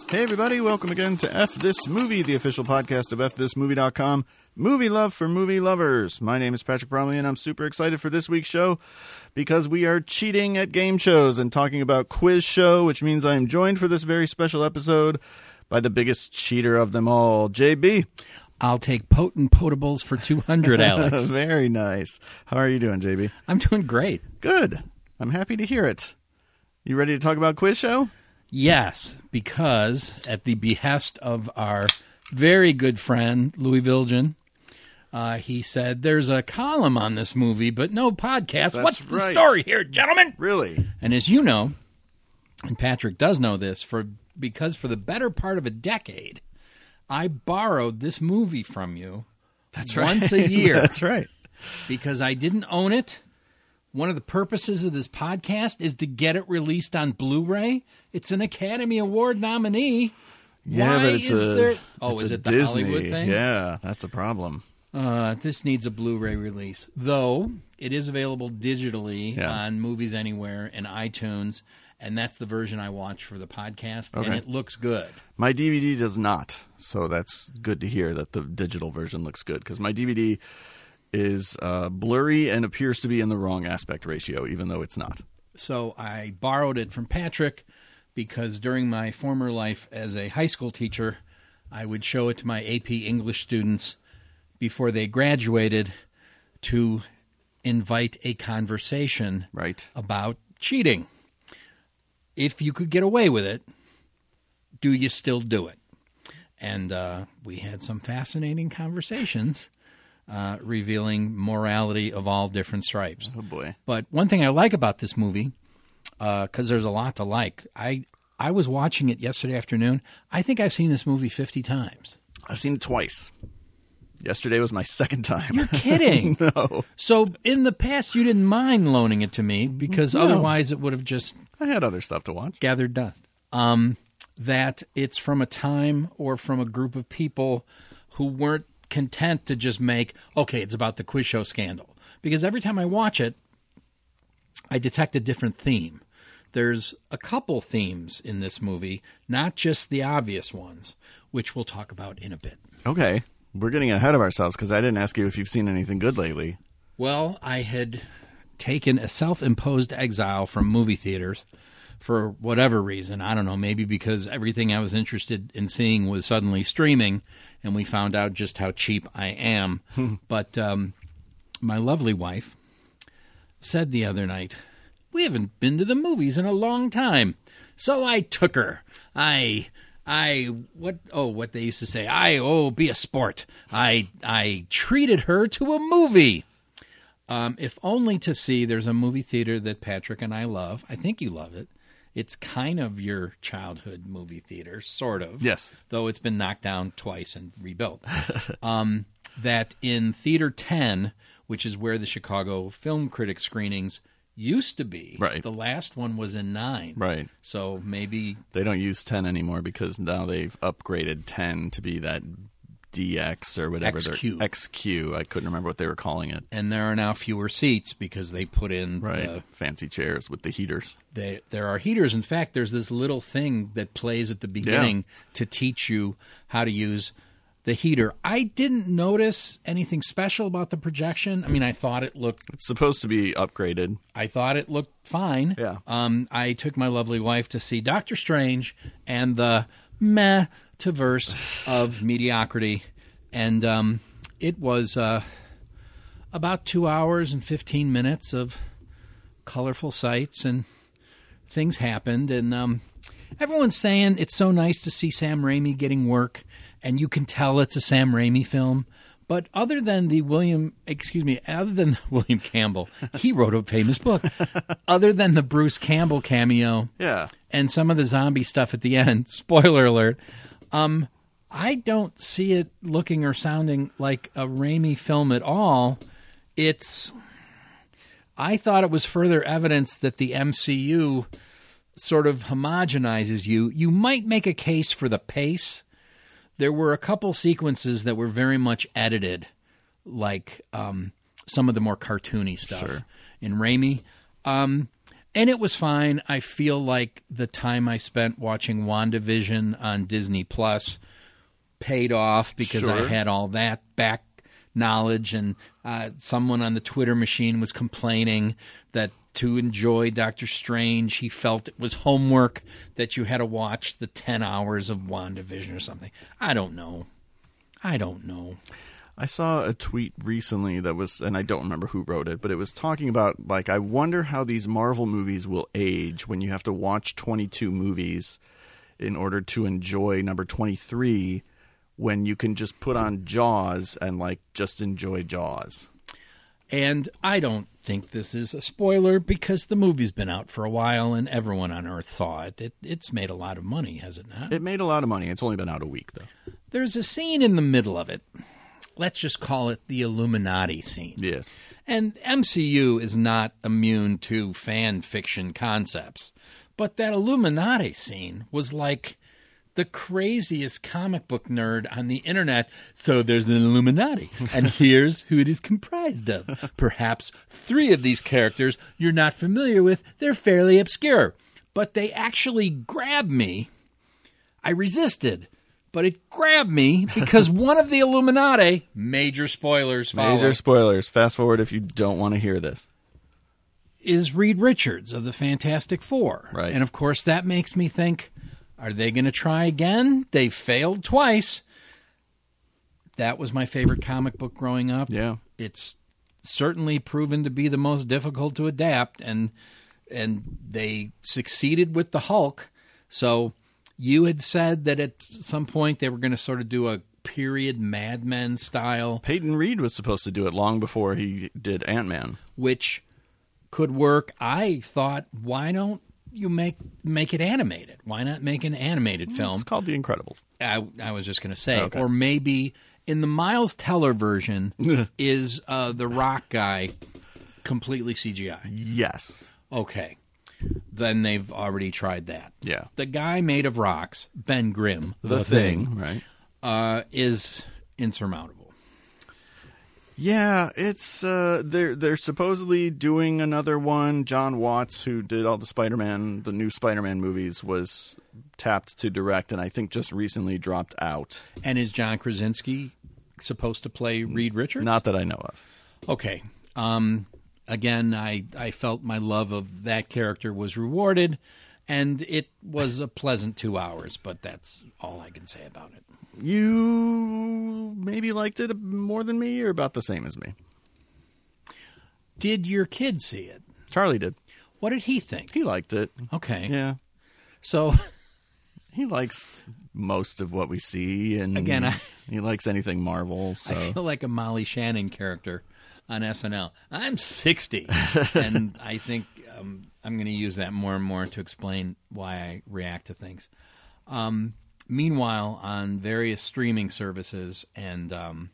Hey everybody, welcome again to F This Movie, the official podcast of FThisMovie.com. Movie love for movie lovers. My name is Patrick Bromley, and I'm super excited for this week's show because we are cheating at game shows and talking about Quiz Show, which means I am joined for this very special episode by the biggest cheater of them all, JB. I'll take potent potables for 200, Alex. Very nice. How are you doing, JB? I'm doing great. Good. I'm happy to hear it. You ready to talk about Quiz Show? Yes, because at the behest of our very good friend, Louis Viljoen, he said, there's a column on this movie, but no podcast. That's What's the right. story here, gentlemen? Really? And as you know, and Patrick does know this, because for the better part of a decade, I borrowed this movie from you once a year. That's right. Because I didn't own it. One of the purposes of this podcast is to get it released on Blu-ray. It's an Academy Award nominee. Yeah, Why but it's is it the Disney. Hollywood thing? Yeah, that's a problem. This needs a Blu-ray release. Though, it is available digitally on Movies Anywhere and iTunes, and that's the version I watch for the podcast, and it looks good. My DVD does not, so that's good to hear that the digital version looks good, because my DVD is blurry and appears to be in the wrong aspect ratio, even though it's not. So I borrowed it from Patrick because during my former life as a high school teacher, I would show it to my AP English students before they graduated to invite a conversation about cheating. If you could get away with it, do you still do it? And we had some fascinating conversations revealing morality of all different stripes. Oh, boy. But one thing I like about this movie, because there's a lot to like, I was watching it yesterday afternoon. I think I've seen this movie 50 times. I've seen it twice. Yesterday was my second time. You're kidding. No. So in the past, you didn't mind loaning it to me because otherwise it would have just... I had other stuff to watch. Gathered dust. That it's from a time or from a group of people who weren't content to just make, okay, it's about the quiz show scandal. Because every time I watch it, I detect a different theme. There's a couple themes in this movie, not just the obvious ones, which we'll talk about in a bit. Okay. We're getting ahead of ourselves because I didn't ask you if you've seen anything good lately. Well, I had taken a self-imposed exile from movie theaters for whatever reason. I don't know, maybe because everything I was interested in seeing was suddenly streaming, and we found out just how cheap I am. But my lovely wife said the other night, we haven't been to the movies in a long time. So I took her. What they used to say, be a sport. I treated her to a movie. If only to see, there's a movie theater that Patrick and I love. I think you love it. It's kind of your childhood movie theater, sort of. Yes. Though it's been knocked down twice and rebuilt. That in Theater 10, which is where the Chicago Film Critics screenings used to be. Right. The last one was in 9. Right. So maybe... They don't use 10 anymore because now they've upgraded 10 to be that DX or whatever. XQ. XQ. I couldn't remember what they were calling it. And there are now fewer seats because they put in... fancy chairs with the heaters. There are heaters. In fact, there's this little thing that plays at the beginning to teach you how to use the heater. I didn't notice anything special about the projection. I mean, I thought it looked... It's supposed to be upgraded. I thought it looked fine. Yeah. I took my lovely wife to see Doctor Strange and the meh-to-verse of mediocrity. And it was about 2 hours and 15 minutes of colorful sights, and things happened. And everyone's saying it's so nice to see Sam Raimi getting work, and you can tell it's a Sam Raimi film. But other than William Campbell, he wrote a famous book. Other than the Bruce Campbell cameo, and some of the zombie stuff at the end, spoiler alert, I don't see it looking or sounding like a Raimi film at all. I thought it was further evidence that the MCU sort of homogenizes you. You might make a case for the pace. There were a couple sequences that were very much edited, like some of the more cartoony stuff in Raimi. And And it was fine. I feel like the time I spent watching WandaVision on Disney Plus paid off because I Sure. had all that back knowledge, and someone on the Twitter machine was complaining that to enjoy Doctor Strange, he felt it was homework that you had to watch the 10 hours of WandaVision or something. I don't know. I saw a tweet recently that was, and I don't remember who wrote it, but it was talking about, like, I wonder how these Marvel movies will age when you have to watch 22 movies in order to enjoy number 23, when you can just put on Jaws and, like, just enjoy Jaws. And I don't think this is a spoiler because the movie's been out for a while and everyone on Earth saw it. It's made a lot of money, has it not? It made a lot of money. It's only been out a week, though. There's a scene in the middle of it. Let's just call it the Illuminati scene. Yes. And MCU is not immune to fan fiction concepts. But that Illuminati scene was like the craziest comic book nerd on the internet. So there's an Illuminati, and here's who it is comprised of. Perhaps 3 of these characters you're not familiar with. They're fairly obscure. But they actually grabbed me. I resisted. But it grabbed me because one of the Illuminati, major spoilers follow, Major spoilers. Fast forward if you don't want to hear this. is Reed Richards of the Fantastic Four. Right. And, of course, that makes me think, are they going to try again? They failed twice. That was my favorite comic book growing up. Yeah. It's certainly proven to be the most difficult to adapt, and they succeeded with the Hulk. So you had said that at some point they were going to sort of do a period Mad Men style, Peyton Reed was supposed to do it long before he did Ant-Man. which could work. I thought, why don't you make it animated? Why not make an animated film? It's called The Incredibles. I was just going to say, Okay. or maybe in the Miles Teller version, is the Rock guy completely CGI? Yes. Okay, then they've already tried that. Yeah. The guy made of rocks, Ben Grimm, The Thing, right? is insurmountable. Yeah, it's they're supposedly doing another one. John Watts, who did all the new Spider-Man movies, was tapped to direct, and I think just recently dropped out. And is John Krasinski supposed to play Reed Richards? Not that I know of. Okay. Again, I felt my love of that character was rewarded, and it was a pleasant 2 hours, but that's all I can say about it. You maybe liked it more than me, or about the same as me. Did your kid see it? Charlie did. What did he think? He liked it. Okay. Yeah. So, He likes most of what we see, and Again, he likes anything Marvel. So I feel like a Molly Shannon character on SNL. I'm 60, and I think I'm going to use that more and more to explain why I react to things. Meanwhile, on various streaming services and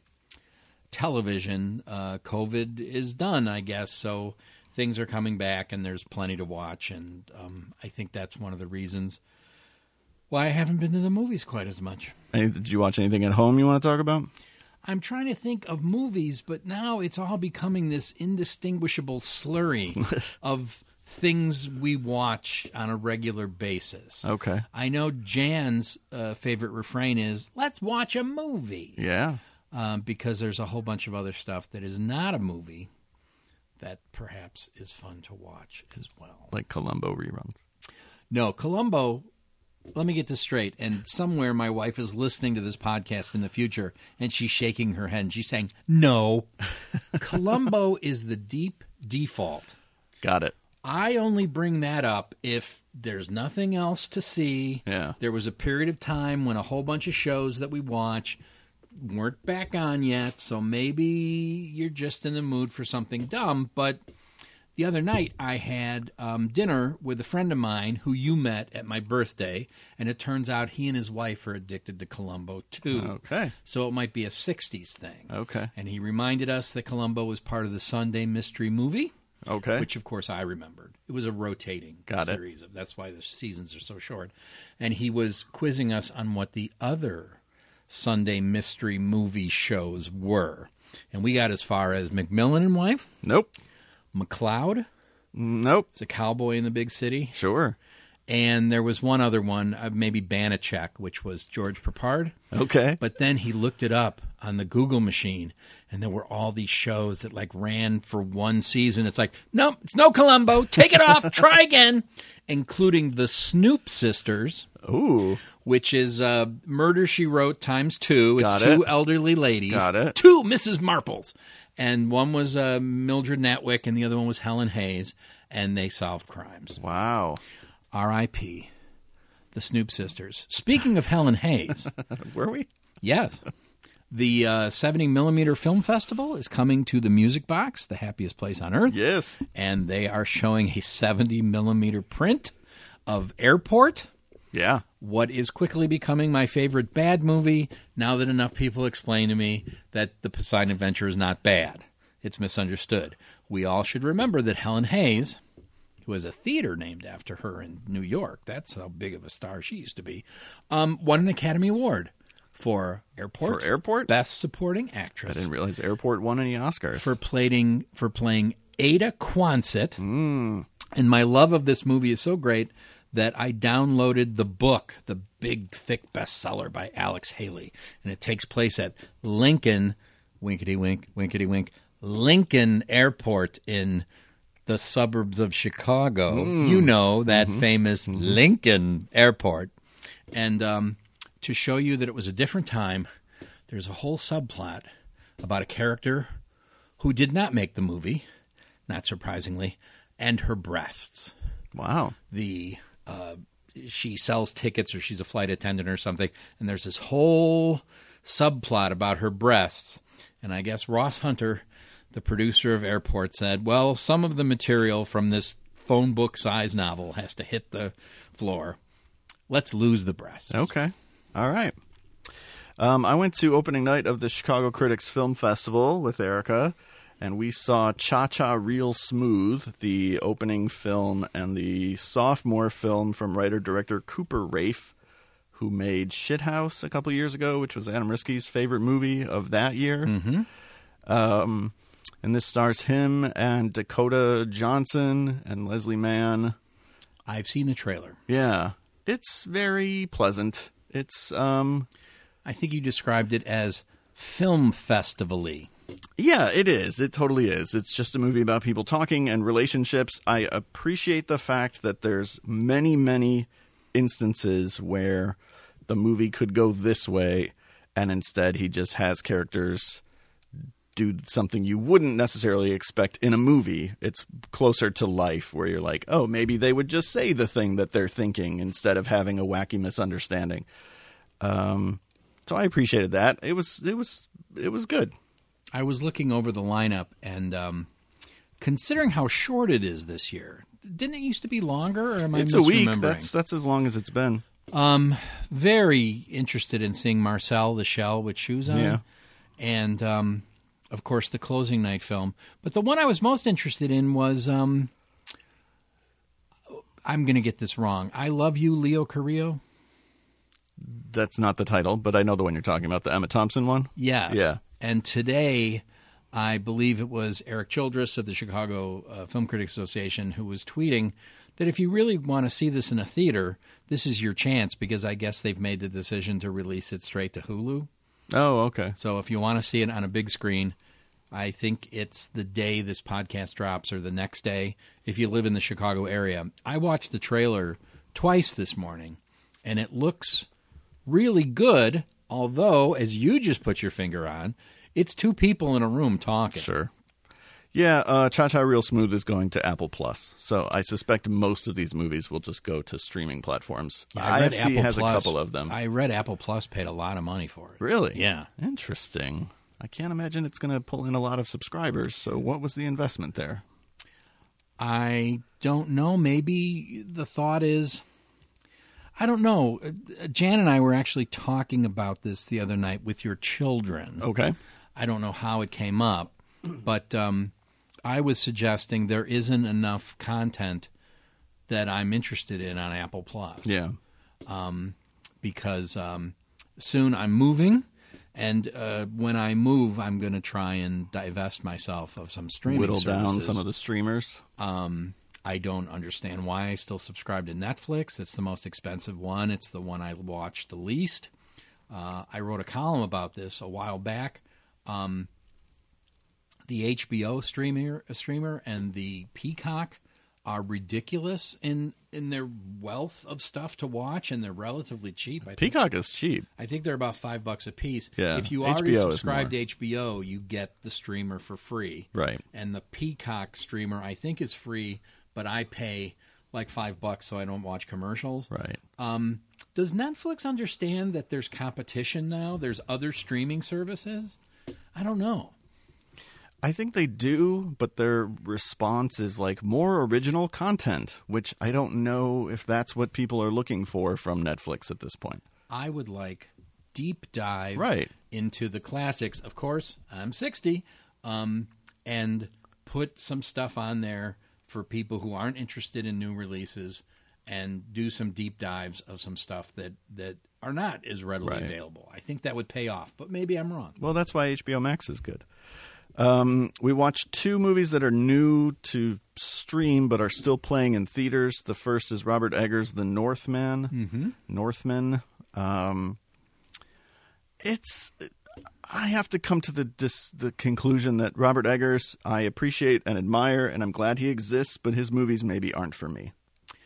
television, COVID is done, I guess, so things are coming back and there's plenty to watch, and I think that's one of the reasons why I haven't been to the movies quite as much. Did you watch anything at home you want to talk about? I'm trying to think of movies, but now it's all becoming this indistinguishable slurry of things we watch on a regular basis. Okay. I know Jan's favorite refrain is, let's watch a movie. Yeah. Because there's a whole bunch of other stuff that is not a movie that perhaps is fun to watch as well. Like Columbo reruns. No, Columbo, let me get this straight. And somewhere my wife is listening to this podcast in the future, and she's shaking her head, and she's saying, no. Columbo is the deep default. Got it. I only bring that up if there's nothing else to see. Yeah. There was a period of time when a whole bunch of shows that we watch weren't back on yet, so maybe you're just in the mood for something dumb. But the other night I had dinner with a friend of mine who you met at my birthday, and it turns out he and his wife are addicted to Columbo too. Okay. So it might be a 60s thing. Okay. And he reminded us that Columbo was part of the Sunday Mystery Movie. Okay. Which, of course, I remembered. It was a rotating series. That's why the seasons are so short. And he was quizzing us on what the other Sunday Mystery Movie shows were. And we got as far as McMillan and Wife, Nope. McCloud, Nope. It's a cowboy in the big city. Sure. And there was one other one, maybe Banachek, which was George Peppard. Okay. But then he looked it up on the Google machine, and there were all these shows that like ran for one season. It's like, nope, it's no Columbo. Take it off. Try again. Including the Snoop Sisters. Ooh. Which is Murder, She Wrote times 2. It's Got two it. elderly ladies. Got it. Two Mrs. Marples. And one was Mildred Natwick, and the other one was Helen Hayes. And they solved crimes. Wow. R.I.P. The Snoop Sisters. Speaking of Helen Hayes. Were we? Yes. The 70mm Film Festival is coming to the Music Box, the happiest place on earth. Yes. And they are showing a 70mm print of Airport. Yeah. What is quickly becoming my favorite bad movie now that enough people explain to me that The Poseidon Adventure is not bad. It's misunderstood. We all should remember that Helen Hayes, who has a theater named after her in New York, that's how big of a star she used to be, won an Academy Award for Airport. For Airport? Best Supporting Actress. I didn't realize Airport won any Oscars. For playing Ada Quonset. And my love of this movie is so great that I downloaded the book, the big, thick bestseller by Alex Haley. And it takes place at Lincoln, winkety-wink, winkety-wink, Lincoln Airport in the suburbs of Chicago. You know, that famous Lincoln Airport. And to show you that it was a different time, there's a whole subplot about a character who did not make the movie, not surprisingly, and her breasts. Wow. She sells tickets, or she's a flight attendant or something, and there's this whole subplot about her breasts. And I guess Ross Hunter, the producer of Airport, said, well, some of the material from this phone book-sized novel has to hit the floor. Let's lose the breasts. Okay. All right. I went to opening night of the Chicago Critics Film Festival with Erica, and we saw Cha-Cha Real Smooth, the opening film and the sophomore film from writer-director Cooper Raiff, who made Shithouse a couple years ago, which was Adam Risky's favorite movie of that year. And this stars him and Dakota Johnson and Leslie Mann. I've seen the trailer. Yeah. It's very pleasant. It's, I think you described it as film festival-y. Yeah, it is. It totally is. It's just a movie about people talking and relationships. I appreciate the fact that there's many, many instances where the movie could go this way, and instead he just has characters do something you wouldn't necessarily expect in a movie. It's closer to life, where you're like, oh, maybe they would just say the thing that they're thinking instead of having a wacky misunderstanding. So I appreciated that. It was good. I was looking over the lineup, and considering how short it is this year, didn't it used to be longer, or am I It's a week. misremembering? That's as long as it's been. Very interested in seeing Marcel the Shell with shoes on. Yeah. And, of course, the closing night film. But the one I was most interested in was, I'm going to get this wrong, I Love You, Leo Carrillo? That's not the title, but I know the one you're talking about, the Emma Thompson one. Yes. Yeah. And today, I believe it was Eric Childress of the Chicago Film Critics Association who was tweeting that if you really want to see this in a theater, this is your chance, because I guess they've made the decision to release it straight to Hulu. Oh, okay. So if you want to see it on a big screen, I think it's the day this podcast drops or the next day if you live in the Chicago area. I watched the trailer twice this morning, and it looks really good, although, as you just put your finger on, it's two people in a room talking. Sure. Yeah, Cha-Cha Real Smooth is going to Apple Plus, so I suspect most of these movies will just go to streaming platforms. Yeah, I read IFC Apple has Plus. a couple of them. I read Apple Plus paid a lot of money for it. Really? Yeah. Interesting. I can't imagine it's going to pull in a lot of subscribers, so what was the investment there? I don't know. Maybe the thought is, I don't know. Jan and I were actually talking about this the other night with your children. Okay. I don't know how it came up, but I was suggesting there isn't enough content that I'm interested in on Apple Plus. Yeah. Because soon I'm moving, and when I move, I'm going to try and divest myself of some streaming Whittle down services. some of the streamers. I don't understand why I still subscribe to Netflix. It's the most expensive one. It's the one I watch the least. I wrote a column about this a while back. The HBO streamer and the Peacock are ridiculous in their wealth of stuff to watch, and they're relatively cheap. Peacock is cheap. I think they're about $5 a piece. Yeah, if you already HBO subscribe to HBO, you get the streamer for free. Right. And the Peacock streamer, I think, is free, but I pay like $5 so I don't watch commercials. Right. Does Netflix understand that there's competition now? There's other streaming services? I don't know. I think they do, but their response is like more original content, which I don't know if that's what people are looking for from Netflix at this point. I would like deep dive Right. into the classics. Of course, I'm 60, and put some stuff on there for people who aren't interested in new releases, and do some deep dives of some stuff that are not as readily Right. available. I think that would pay off, but maybe I'm wrong. Well, that's why HBO Max is good. We watched 2 movies that are new to stream but are still playing in theaters. The first is Robert Eggers' The Northman. Mm-hmm. Northman. I have to come to the conclusion that Robert Eggers I appreciate and admire, and I'm glad he exists, but his movies maybe aren't for me.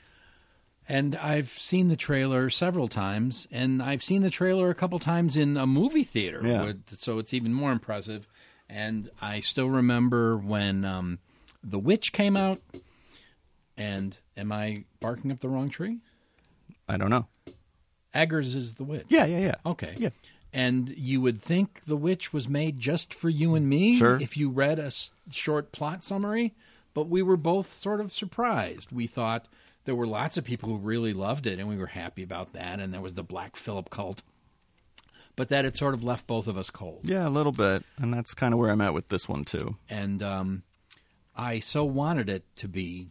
And I've seen the trailer several times, and I've seen the trailer a couple times in a movie theater, Yeah. so it's even more impressive. And I still remember when The Witch came out, and am I barking up the wrong tree? I don't know. Eggers is The Witch. Yeah. Okay. Yeah. And you would think The Witch was made just for you and me Sure. if you read a short plot summary, but we were both sort of surprised. We thought there were lots of people who really loved it, and we were happy about that, and there was the Black Phillip cult. But that it sort of left both of us cold. Yeah, a little bit, and that's kind of where I'm at with this one, too. And I so wanted it to be,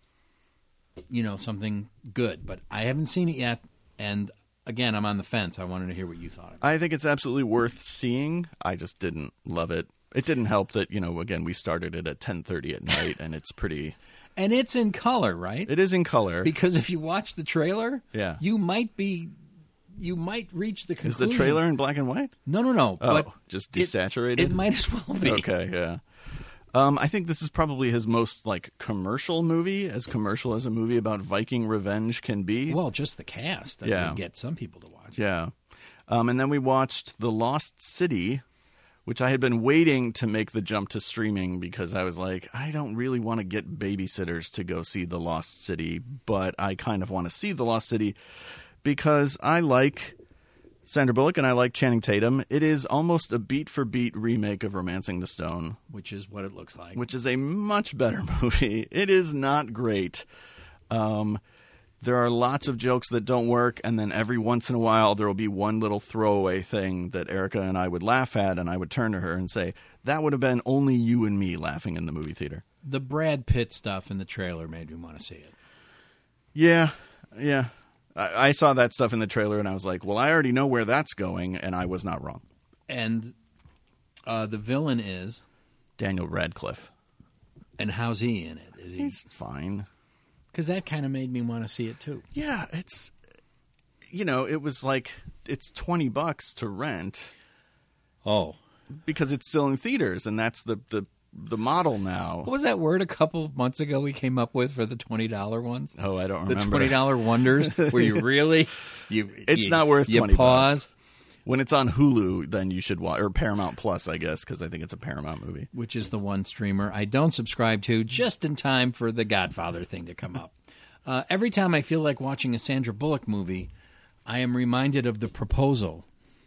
something good, but I haven't seen it yet, and again, I'm on the fence. I wanted to hear what you thought of it. I think it's absolutely worth seeing. I just didn't love it. It didn't help that, again, we started it at 10:30 at night, and it's pretty... And it's in color, right? It is in color. Because if you watch the trailer, Yeah. you might reach the conclusion. Is the trailer in black and white? No. Oh, But just desaturated? It might as well be. Okay, yeah. I think this is probably his most, commercial movie, as commercial as a movie about Viking revenge can be. Well, just the cast. Yeah. Would get some people to watch. Yeah. And then we watched The Lost City, which I had been waiting to make the jump to streaming because I was like, I don't really want to get babysitters to go see The Lost City, but I kind of want to see The Lost City because I like Sandra Bullock and I like Channing Tatum. It is almost a beat-for-beat remake of Romancing the Stone. Which is what it looks like. Which is a much better movie. It is not great. There are lots of jokes that don't work, and then every once in a while there will be one little throwaway thing that Erica and I would laugh at, and I would turn to her and say, that would have been only you and me laughing in the movie theater. The Brad Pitt stuff in the trailer made me want to see it. Yeah. I saw that stuff in the trailer, and I was like, well, I already know where that's going, and I was not wrong. And the villain is? Daniel Radcliffe. And how's he in it? Is he? He's fine. Because that kind of made me want to see it, too. Yeah, it's... it was like, it's $20 to rent. Oh. Because it's still in theaters, and that's the model now. What was that word a couple months ago we came up with for the $20 ones? Oh, I don't remember. The $20 wonders, where you really... It's not worth $20. You pause. When it's on Hulu, then you should watch, or Paramount Plus, I guess, because I think it's a Paramount movie. Which is the one streamer I don't subscribe to, just in time for the Godfather thing to come up. Every time I feel like watching a Sandra Bullock movie, I am reminded of The Proposal,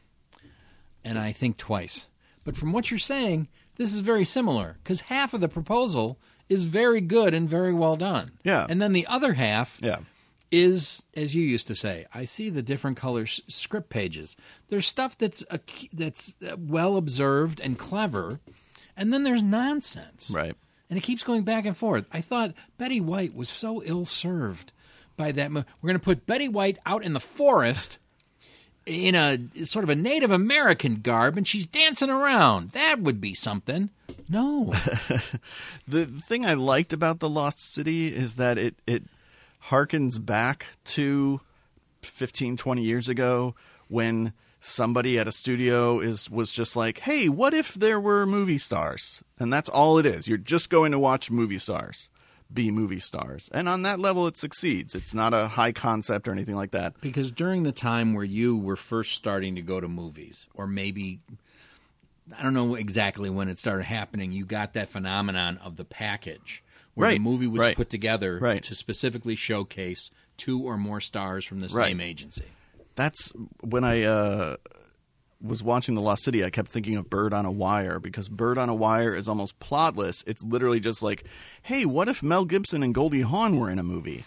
and I think twice. But from what you're saying, this is very similar, because half of The Proposal is very good and very well done. Yeah. And then the other half... Yeah. is, as you used to say, I see the different color script pages. There's stuff that's well observed and clever, and then there's nonsense. Right. And it keeps going back and forth. I thought Betty White was so ill-served by that. We're going to put Betty White out in the forest in a sort of a Native American garb and she's dancing around. That would be something. No. The thing I liked about The Lost City is that it harkens back to 15, 20 years ago when somebody at a studio was just like, hey, what if there were movie stars? And that's all it is. You're just going to watch movie stars be movie stars. And on that level, it succeeds. It's not a high concept or anything like that. Because during the time where you were first starting to go to movies, or maybe, I don't know exactly when it started happening, you got that phenomenon of the package, where the movie was put together to specifically showcase 2 or more stars from the same agency. That's when I was watching The Lost City, I kept thinking of Bird on a Wire, because Bird on a Wire is almost plotless. It's literally just like, hey, what if Mel Gibson and Goldie Hawn were in a movie?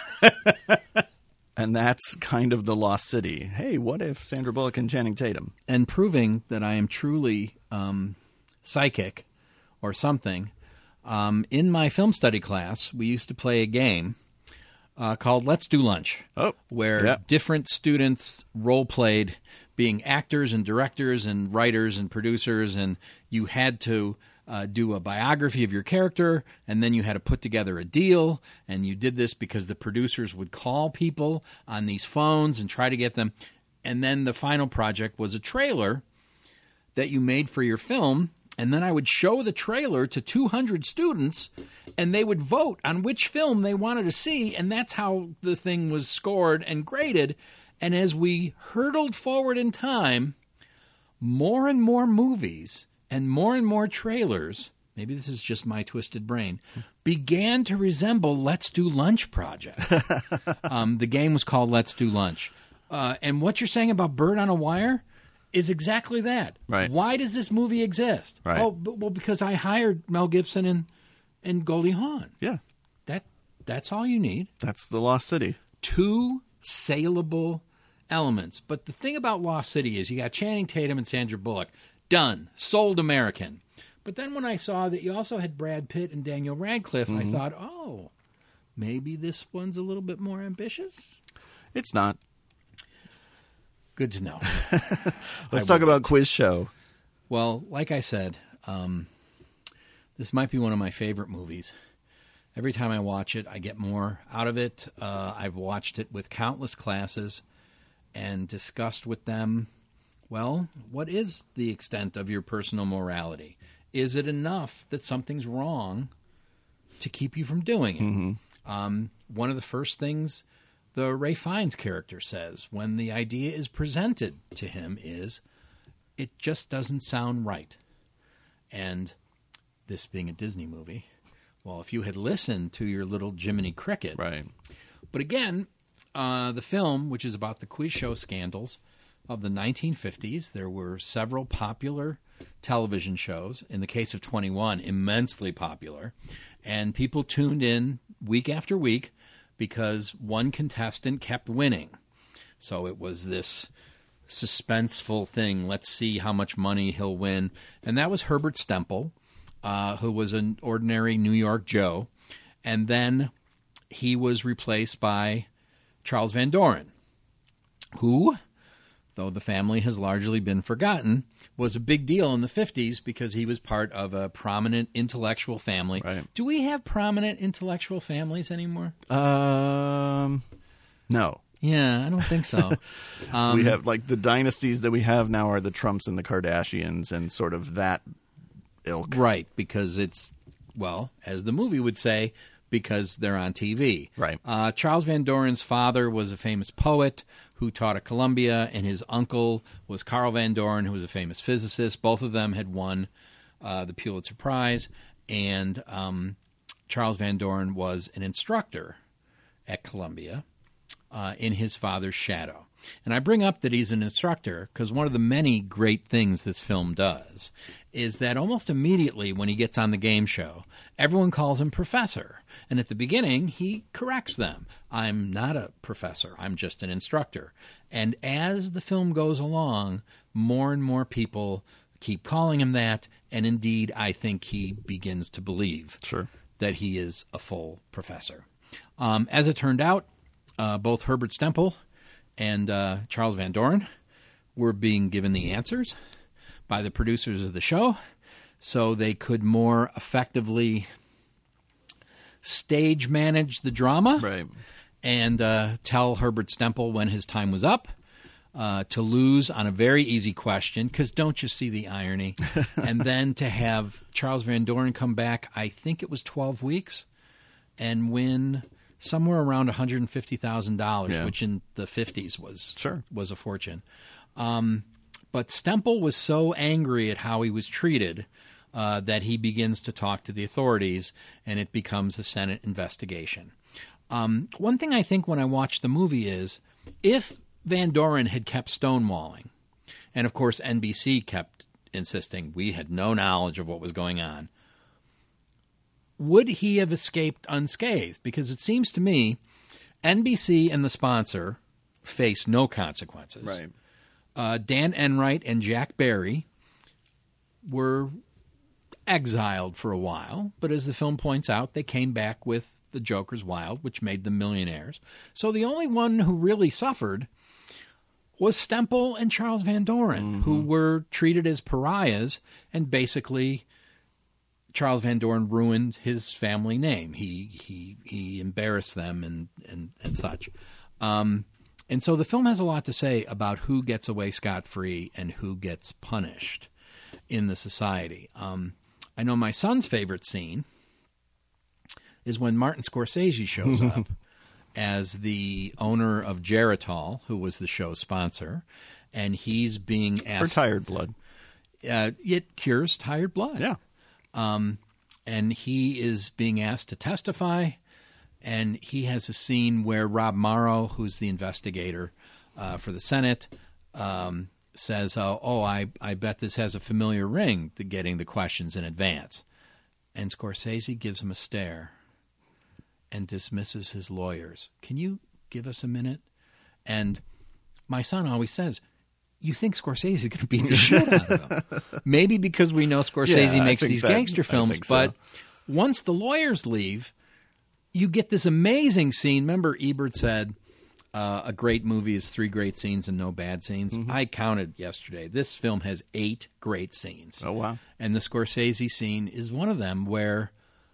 And that's kind of The Lost City. Hey, what if Sandra Bullock and Channing Tatum? And proving that I am truly psychic or something, in my film study class, we used to play a game called Let's Do Lunch, where different students role-played being actors and directors and writers and producers, and you had to do a biography of your character, and then you had to put together a deal, and you did this because the producers would call people on these phones and try to get them, and then the final project was a trailer that you made for your film. And then I would show the trailer to 200 students, and they would vote on which film they wanted to see, and that's how the thing was scored and graded. And as we hurtled forward in time, more and more movies and more trailers, maybe this is just my twisted brain, began to resemble Let's Do Lunch project. The game was called Let's Do Lunch. And what you're saying about Bird on a Wire is exactly that. Right. Why does this movie exist? Right. Oh, well, because I hired Mel Gibson and Goldie Hawn. Yeah. That's all you need. That's The Lost City. 2 saleable elements. But the thing about Lost City is you got Channing Tatum and Sandra Bullock. Done. Sold American. But then when I saw that you also had Brad Pitt and Daniel Radcliffe, I thought, oh, maybe this one's a little bit more ambitious? It's not. Good to know. Let's talk about Quiz Show. Well, like I said, this might be one of my favorite movies. Every time I watch it, I get more out of it. I've watched it with countless classes and discussed with them, well, what is the extent of your personal morality? Is it enough that something's wrong to keep you from doing it? Mm-hmm. One of the first things the Ralph Fiennes character says when the idea is presented to him is, it just doesn't sound right. And this being a Disney movie, well, if you had listened to your little Jiminy Cricket. Right. But again, the film, which is about the quiz show scandals of the 1950s, there were several popular television shows. In the case of 21, immensely popular. And people tuned in week after week because one contestant kept winning. So it was this suspenseful thing. Let's see how much money he'll win. And that was Herbert Stemple, who was an ordinary New York Joe. And then he was replaced by Charles Van Doren, who, though the family has largely been forgotten, was a big deal in the 50s because he was part of a prominent intellectual family. Right. Do we have prominent intellectual families anymore? No. Yeah, I don't think so. We have, like, the dynasties that we have now are the Trumps and the Kardashians and sort of that ilk. Right, because it's, well, as the movie would say, because they're on TV. Right. Charles Van Doren's father was a famous poet who taught at Columbia, and his uncle was Carl Van Doren, who was a famous physicist. Both of them had won the Pulitzer Prize, and Charles Van Doren was an instructor at Columbia in his father's shadow. And I bring up that he's an instructor because one of the many great things this film does is that almost immediately when he gets on the game show, everyone calls him professor. And at the beginning, he corrects them. I'm not a professor. I'm just an instructor. And as the film goes along, more and more people keep calling him that. And indeed, I think he begins to believe that he is a full professor. As it turned out, both Herbert Stemple and Charles Van Doren were being given the answers by the producers of the show so they could more effectively stage manage the drama. Right. And tell Herbert Stempel when his time was up, to lose on a very easy question, because don't you see the irony? And then to have Charles Van Doren come back, I think it was 12 weeks, and win somewhere around $150,000, which in the 50s was a fortune. But Stempel was so angry at how he was treated that he begins to talk to the authorities, and it becomes a Senate investigation. One thing I think when I watch the movie is, if Van Doren had kept stonewalling, and of course NBC kept insisting we had no knowledge of what was going on, would he have escaped unscathed? Because it seems to me NBC and the sponsor face no consequences. Right. Dan Enright and Jack Barry were exiled for a while, but as the film points out, they came back with The Joker's Wild, which made them millionaires. So the only one who really suffered was Stempel and Charles Van Doren, who were treated as pariahs, and basically Charles Van Doren ruined his family name. He embarrassed them and such. And so the film has a lot to say about who gets away scot-free and who gets punished in the society. I know my son's favorite scene is when Martin Scorsese shows up as the owner of Geritol, who was the show's sponsor, and he's being asked... For tired blood. It cures tired blood. Yeah. And he is being asked to testify, and he has a scene where Rob Morrow, who's the investigator for the Senate, says, I bet this has a familiar ring to getting the questions in advance. And Scorsese gives him a stare and dismisses his lawyers. Can you give us a minute? And my son always says, you think Scorsese is going to beat the shit out of him. Maybe because we know Scorsese makes these gangster films, but once the lawyers leave, you get this amazing scene. Remember, Ebert said, a great movie is 3 great scenes and no bad scenes. I counted yesterday. This film has 8 great scenes. Oh, wow. And the Scorsese scene is one of them where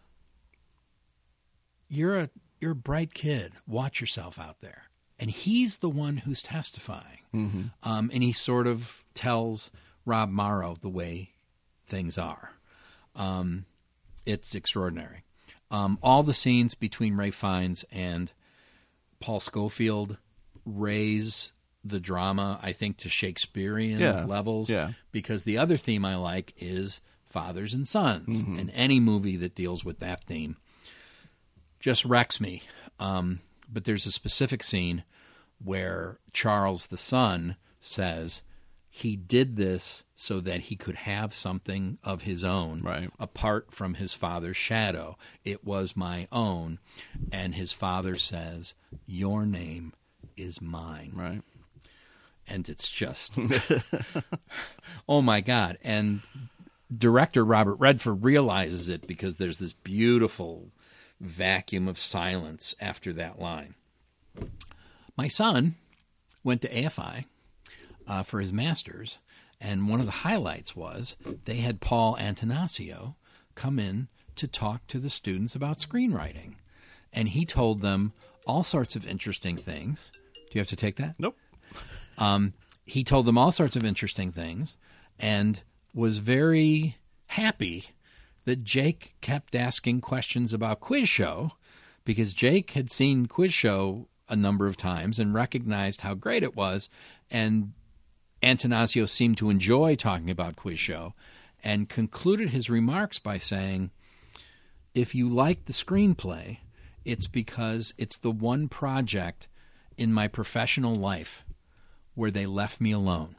you're a bright kid. Watch yourself out there. And he's the one who's testifying. And he sort of tells Rob Morrow the way things are. It's extraordinary. All the scenes between Ralph Fiennes and Paul Scofield raise the drama, I think, to Shakespearean levels. Yeah. Because the other theme I like is fathers and sons. And any movie that deals with that theme just wrecks me. But there's a specific scene where Charles, the son, says he did this so that he could have something of his own apart from his father's shadow. It was my own. And his father says, your name is mine. Right. And it's just, oh my God. And director Robert Redford realizes it because there's this beautiful vacuum of silence after that line. My son went to AFI for his master's, and one of the highlights was they had Paul Antanasio come in to talk to the students about screenwriting. And he told them all sorts of interesting things. Do you have to take that? Nope. He told them all sorts of interesting things and was very happy that Jake kept asking questions about Quiz Show, because Jake had seen Quiz Show a number of times and recognized how great it was, and Antanasio seemed to enjoy talking about Quiz Show, and concluded his remarks by saying, if you like the screenplay, it's because it's the one project in my professional life where they left me alone.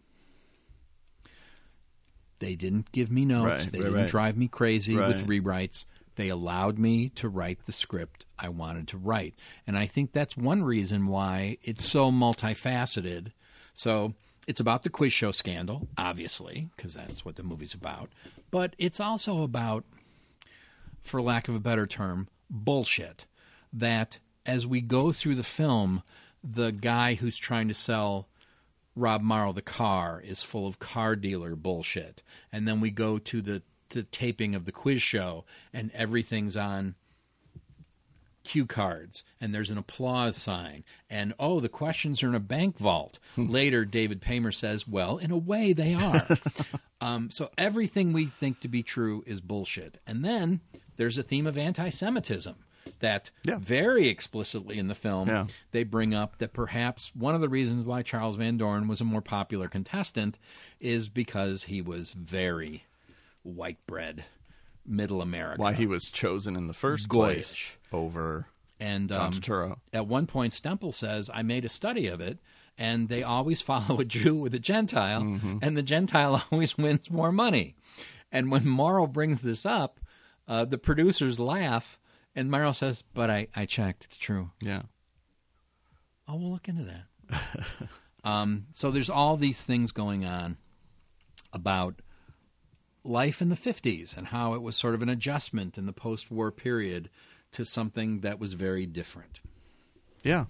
They didn't give me notes. They didn't drive me crazy with rewrites. They allowed me to write the script I wanted to write. And I think that's one reason why it's so multifaceted. So it's about the Quiz Show scandal, obviously, because that's what the movie's about. But it's also about, for lack of a better term, bullshit. That as we go through the film, the guy who's trying to sell Rob Morrow, the car, is full of car dealer bullshit. And then we go to the taping of the quiz show, and everything's on cue cards, and there's an applause sign, and the questions are in a bank vault. Later, David Paymer says, well, in a way they are. So everything we think to be true is bullshit. And then there's a theme of anti-Semitism that very explicitly in the film they bring up, that perhaps one of the reasons why Charles Van Doren was a more popular contestant is because he was very white bread, middle America. Why he was chosen in the first place over John Turturro. At one point, Stempel says, I made a study of it, and they always follow a Jew with a Gentile, and the Gentile always wins more money. And when Morrow brings this up, the producers laugh, and Morrow says, but I checked, it's true. Yeah. Oh, we'll look into that. So there's all these things going on about life in the 50s and how it was sort of an adjustment in the post-war period to something that was very different. Yeah.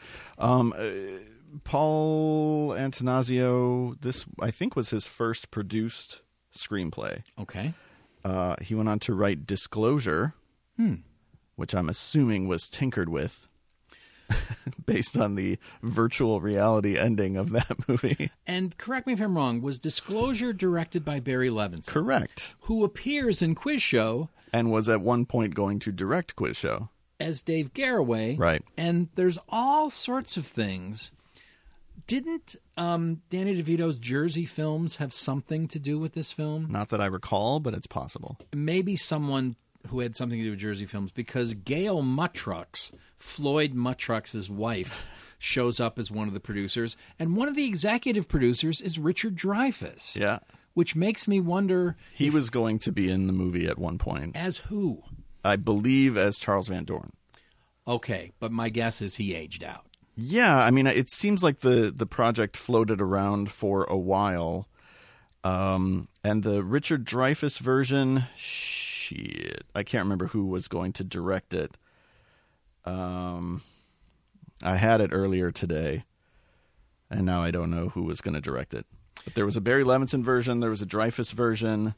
Paul Antanasio, this I think was his first produced screenplay. Okay. He went on to write Disclosure, which I'm assuming was tinkered with based on the virtual reality ending of that movie. And correct me if I'm wrong, was Disclosure directed by Barry Levinson? Correct. Who appears in Quiz Show. And was at one point going to direct Quiz Show. As Dave Garroway. Right. And there's all sorts of things. Didn't Danny DeVito's Jersey films have something to do with this film? Not that I recall, but it's possible. Maybe someone who had something to do with Jersey films, because Gail Muttrucks, Floyd Muttrucks' wife, shows up as one of the producers, and one of the executive producers is Richard Dreyfuss. Yeah. Which makes me wonder... He was going to be in the movie at one point. As who? I believe as Charles Van Doren. Okay, but my guess is he aged out. Yeah, I mean, it seems like the project floated around for a while. And the Richard Dreyfuss version, I can't remember who was going to direct it. I had it earlier today, and now I don't know who was going to direct it. But there was a Barry Levinson version, there was a Dreyfuss version.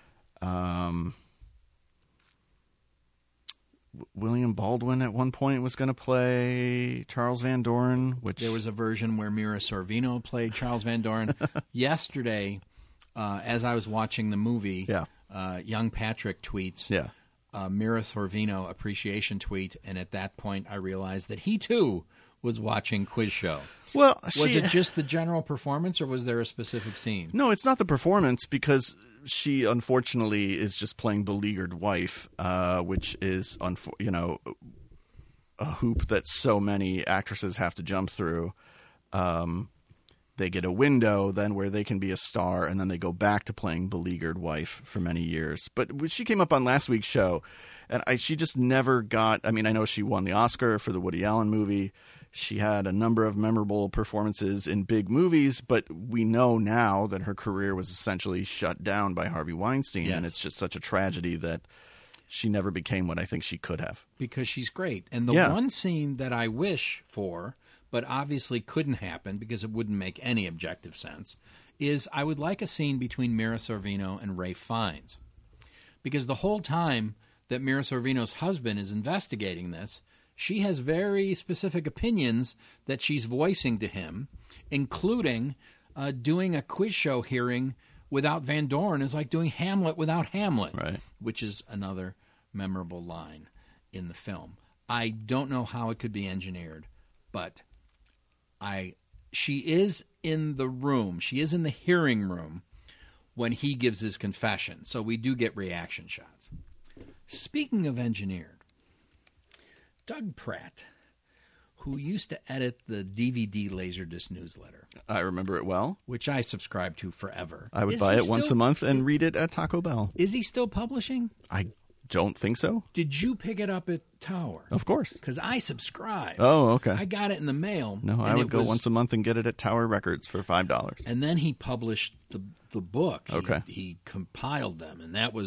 William Baldwin at one point was going to play Charles Van Doren. Which there was a version where Mira Sorvino played Charles Van Doren. Yesterday, as I was watching the movie, young Patrick tweets Mira Sorvino appreciation tweet, and at that point I realized that he too was watching Quiz Show. Well, was it just the general performance, or was there a specific scene? No, it's not the performance, because she unfortunately is just playing beleaguered wife, which is a hoop that so many actresses have to jump through. They get a window then where they can be a star, and then they go back to playing beleaguered wife for many years. But she came up on last week's show, and she just never got... I mean, I know she won the Oscar for the Woody Allen movie. She had a number of memorable performances in big movies, but we know now that her career was essentially shut down by Harvey Weinstein, and it's just such a tragedy that she never became what I think she could have. Because she's great. And the one scene that I wish for, but obviously couldn't happen because it wouldn't make any objective sense, is I would like a scene between Mira Sorvino and Ralph Fiennes. Because the whole time that Mira Sorvino's husband is investigating this, she has very specific opinions that she's voicing to him, including doing a quiz show hearing without Van Doren is like doing Hamlet without Hamlet, which is another memorable line in the film. I don't know how it could be engineered, but she is in the room. She is in the hearing room when he gives his confession, so we do get reaction shots. Speaking of engineered, Doug Pratt, who used to edit the DVD Laserdisc newsletter. I remember it well. Which I subscribed to forever. I would buy it once a month and read it at Taco Bell. Is he still publishing? I don't think so. Did you pick it up at Tower? Of course. Because I subscribed. Oh, okay. I got it in the mail. No, I would go once a month and get it at Tower Records for $5. And then he published the book. Okay. He compiled them, and that was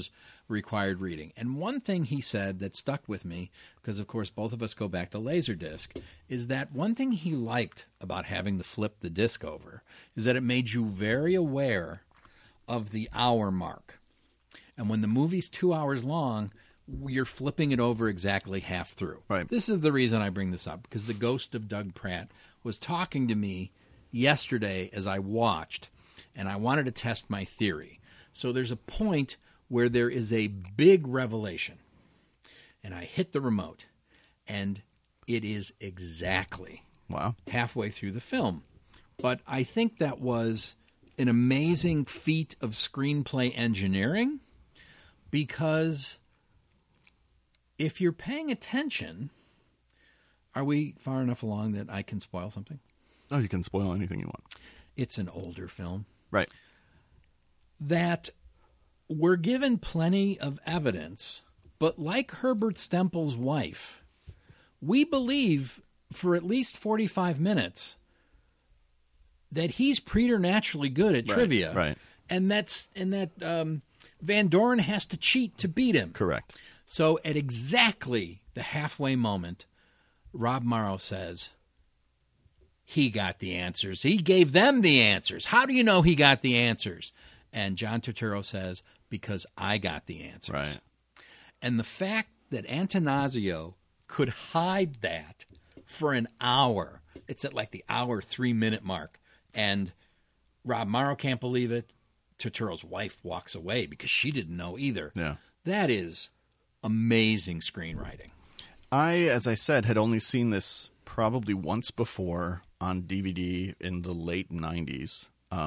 required reading. And one thing he said that stuck with me, because of course both of us go back to Laserdisc, is that one thing he liked about having to flip the disc over is that it made you very aware of the hour mark. And when the movie's 2 hours long, you're flipping it over exactly half through. Right. This is the reason I bring this up, because the ghost of Doug Pratt was talking to me yesterday as I watched, and I wanted to test my theory. So there's a point where there is a big revelation, and I hit the remote, and it is exactly halfway through the film. But I think that was an amazing feat of screenplay engineering, because if you're paying attention, are we far enough along that I can spoil something? Oh, you can spoil anything you want. It's an older film. Right. That we're given plenty of evidence, but like Herbert Stempel's wife, we believe for at least 45 minutes that he's preternaturally good at trivia. Right. And that Van Doren has to cheat to beat him. Correct. So at exactly the halfway moment, Rob Morrow says, he got the answers. He gave them the answers. How do you know he got the answers? And John Turturro says, because I got the answers. Right. And the fact that Antanasio could hide that for an hour, it's at like the hour, 3-minute mark, and Rob Morrow can't believe it. Turturro's wife walks away because she didn't know either. Yeah. That is amazing screenwriting. I, as I said, had only seen this probably once before on DVD in the late 90s,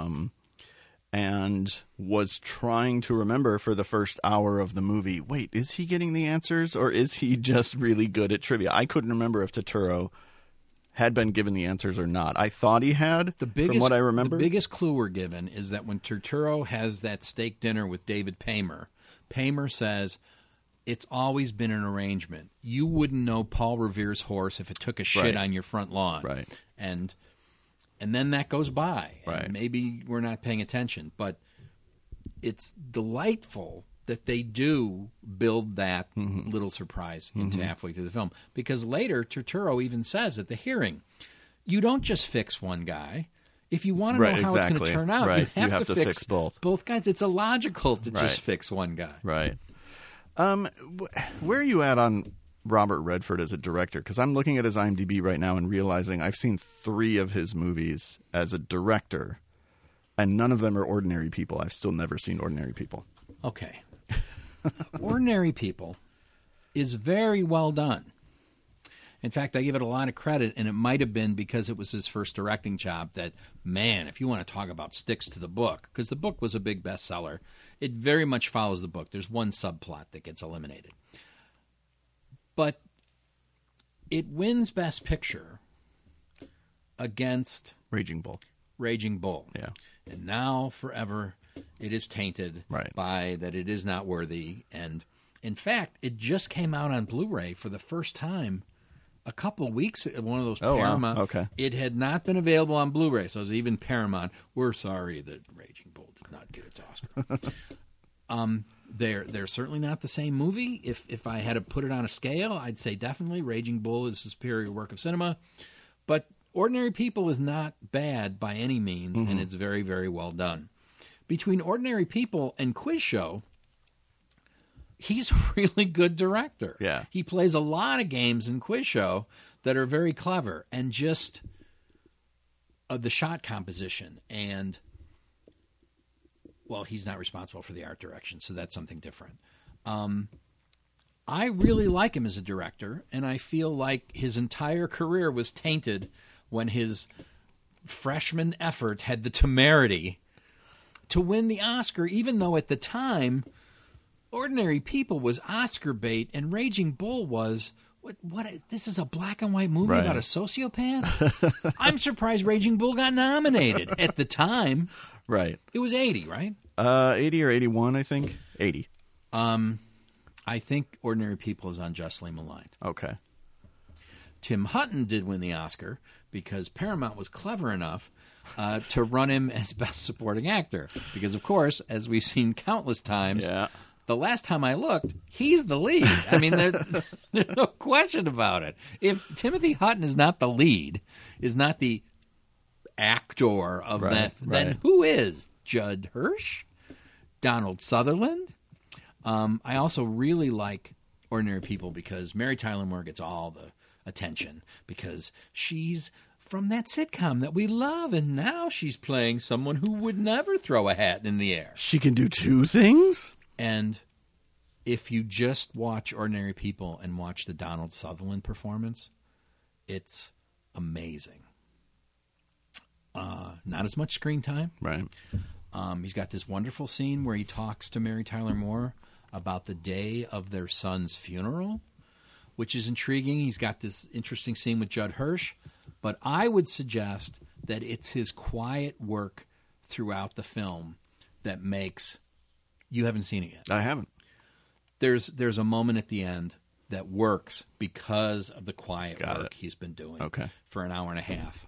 and was trying to remember for the first hour of the movie, wait, is he getting the answers, or is he just really good at trivia? I couldn't remember if Turturro had been given the answers or not. I thought he had, from what I remember. The biggest clue we're given is that when Turturro has that steak dinner with David Paymer, Paymer says, it's always been an arrangement. You wouldn't know Paul Revere's horse if it took a shit on your front lawn. Right. And then that goes by. Right. And maybe we're not paying attention. But it's delightful that they do build that little surprise into halfway through the film. Because later, Turturro even says at the hearing, you don't just fix one guy. If you want to know how it's going to turn out, you have to fix both guys. It's illogical to just fix one guy. Right. Where are you at on Robert Redford as a director? Because I'm looking at his IMDb right now and realizing I've seen 3 of his movies as a director, and none of them are Ordinary People. I've still never seen Ordinary People. Okay. Ordinary People is very well done. In fact, I give it a lot of credit, and it might have been because it was his first directing job that, man, if you want to talk about sticks to the book, because the book was a big bestseller, it very much follows the book. There's one subplot that gets eliminated. But it wins Best Picture against Raging Bull. Yeah. And now, forever, it is tainted by that it is not worthy. And, in fact, it just came out on Blu-ray for the first time a couple weeks at one of those Paramount. Wow. Okay. It had not been available on Blu-ray, so it was even Paramount. We're sorry that Raging Bull did not get its Oscar. They're certainly not the same movie. If I had to put it on a scale, I'd say definitely Raging Bull is a superior work of cinema. But Ordinary People is not bad by any means, and it's very, very well done. Between Ordinary People and Quiz Show, he's a really good director. Yeah. He plays a lot of games in Quiz Show that are very clever, and just the shot composition. And, well, he's not responsible for the art direction, so that's something different. I really like him as a director, and I feel like his entire career was tainted when his freshman effort had the temerity to win the Oscar, even though at the time Ordinary People was Oscar bait and Raging Bull was what this is a black and white movie about a sociopath? I'm surprised Raging Bull got nominated at the time. Right. It was 80, right? 80 or 81, I think. 80. I think Ordinary People is unjustly maligned. Okay. Tim Hutton did win the Oscar because Paramount was clever enough to run him as Best Supporting Actor. Because, of course, as we've seen countless times, the last time I looked, he's the lead. I mean, there's no question about it. If Timothy Hutton is not the lead, is not the actor of that, then who is? Judd Hirsch? Donald Sutherland? I also really like Ordinary People because Mary Tyler Moore gets all the attention because she's from that sitcom that we love, and now she's playing someone who would never throw a hat in the air. She can do two things? And if you just watch Ordinary People and watch the Donald Sutherland performance, it's amazing. Not as much screen time. Right. He's got this wonderful scene where he talks to Mary Tyler Moore about the day of their son's funeral, which is intriguing. He's got this interesting scene with Judd Hirsch. But I would suggest that it's his quiet work throughout the film that makes... You haven't seen it yet. I haven't. There's a moment at the end that works because of the quiet work he's been doing for an hour and a half.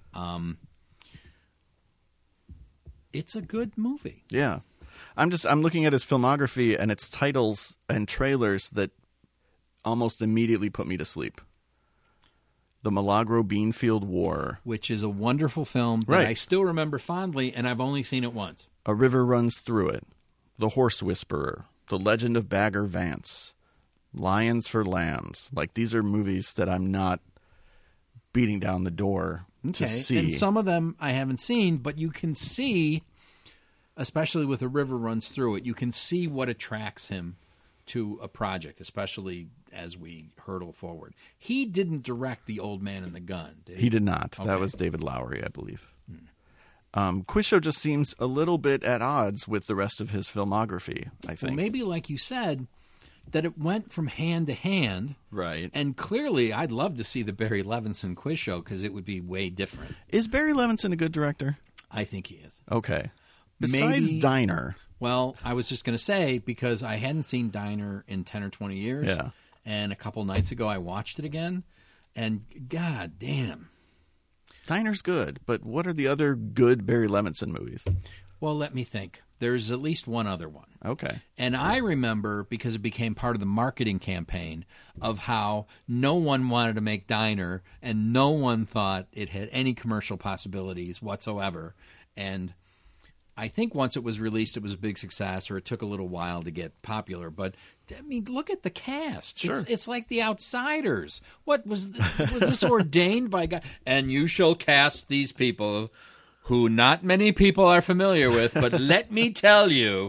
It's a good movie. Yeah. I'm looking at his filmography and its titles and trailers that almost immediately put me to sleep. The Milagro Beanfield War. Which is a wonderful film that I still remember fondly, and I've only seen it once. A River Runs Through It. The Horse Whisperer. The Legend of Bagger Vance. Lions for Lambs. Like, these are movies that I'm not beating down the door to see. And some of them I haven't seen, but you can see, especially with A River Runs Through It, you can see what attracts him to a project, especially as we hurtle forward. He didn't direct The Old Man and the Gun, did he? He did not. Okay. That was David Lowery, I believe. Quiz Show just seems a little bit at odds with the rest of his filmography, I think. Well, maybe, like you said, that it went from hand to hand. Right. And clearly, I'd love to see the Barry Levinson Quiz Show because it would be way different. Is Barry Levinson a good director? I think he is. Okay. Besides Diner. Well, I was just going to say, because I hadn't seen Diner in 10 or 20 years. Yeah. And a couple nights ago, I watched it again. And god damn. Diner's good, but what are the other good Barry Levinson movies? Well, let me think. There's at least one other one. Okay. And I remember, because it became part of the marketing campaign, of how no one wanted to make Diner, and no one thought it had any commercial possibilities whatsoever. And I think once it was released, it was a big success, or it took a little while to get popular. But, I mean, look at the cast. Sure. It's like The Outsiders. What was this ordained by God? And you shall cast these people who not many people are familiar with, but let me tell you.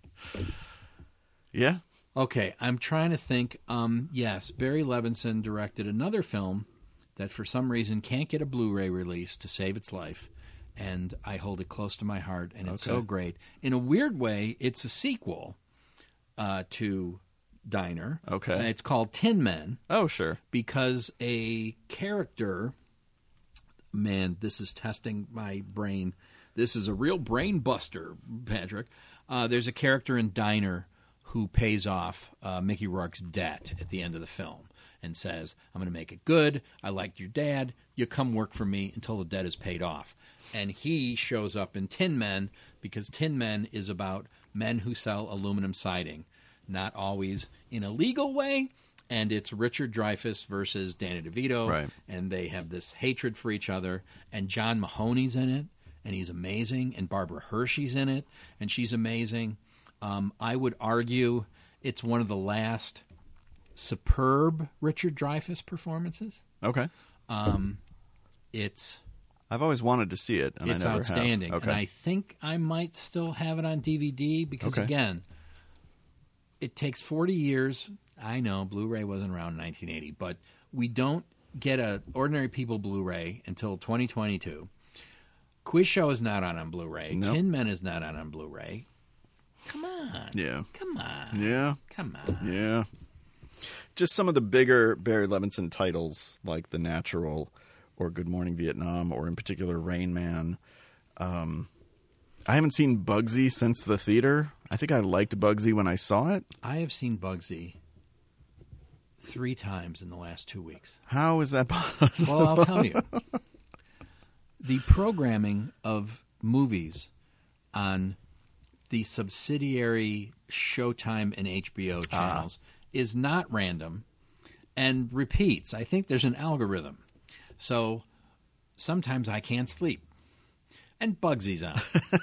Yeah. Okay, I'm trying to think. Yes, Barry Levinson directed another film that for some reason can't get a Blu-ray release to save its life. And I hold it close to my heart, and it's so great. In a weird way, it's a sequel to Diner. Okay. It's called Tin Men. Oh, sure. Because a character, man, this is testing my brain. This is a real brain buster, Patrick. There's a character in Diner who pays off Mickey Rourke's debt at the end of the film and says, I'm going to make it good. I liked your dad. You come work for me until the debt is paid off. And he shows up in Tin Men because Tin Men is about men who sell aluminum siding, not always in a legal way. And it's Richard Dreyfuss versus Danny DeVito. Right. And they have this hatred for each other. And John Mahoney's in it, and he's amazing. And Barbara Hershey's in it, and she's amazing. I would argue it's one of the last superb Richard Dreyfuss performances. Okay. I've always wanted to see it, and it's I never outstanding. have. Okay. And I think I might still have it on DVD because, again, it takes 40 years. I know Blu-ray wasn't around in 1980, but we don't get a Ordinary People Blu-ray until 2022. Quiz Show is not on Blu-ray. Nope. Tin Men is not on Blu-ray. Come on. Yeah. Come on. Yeah. Come on. Yeah. Just some of the bigger Barry Levinson titles, like The Natural or Good Morning Vietnam, or in particular Rain Man. I haven't seen Bugsy since the theater. I think I liked Bugsy when I saw it. I have seen Bugsy 3 times in the last 2 weeks. How is that possible? Well, I'll tell you. The programming of movies on the subsidiary Showtime and HBO channels is not random and repeats. I think there's an algorithm. So sometimes I can't sleep. And Bugsy's on.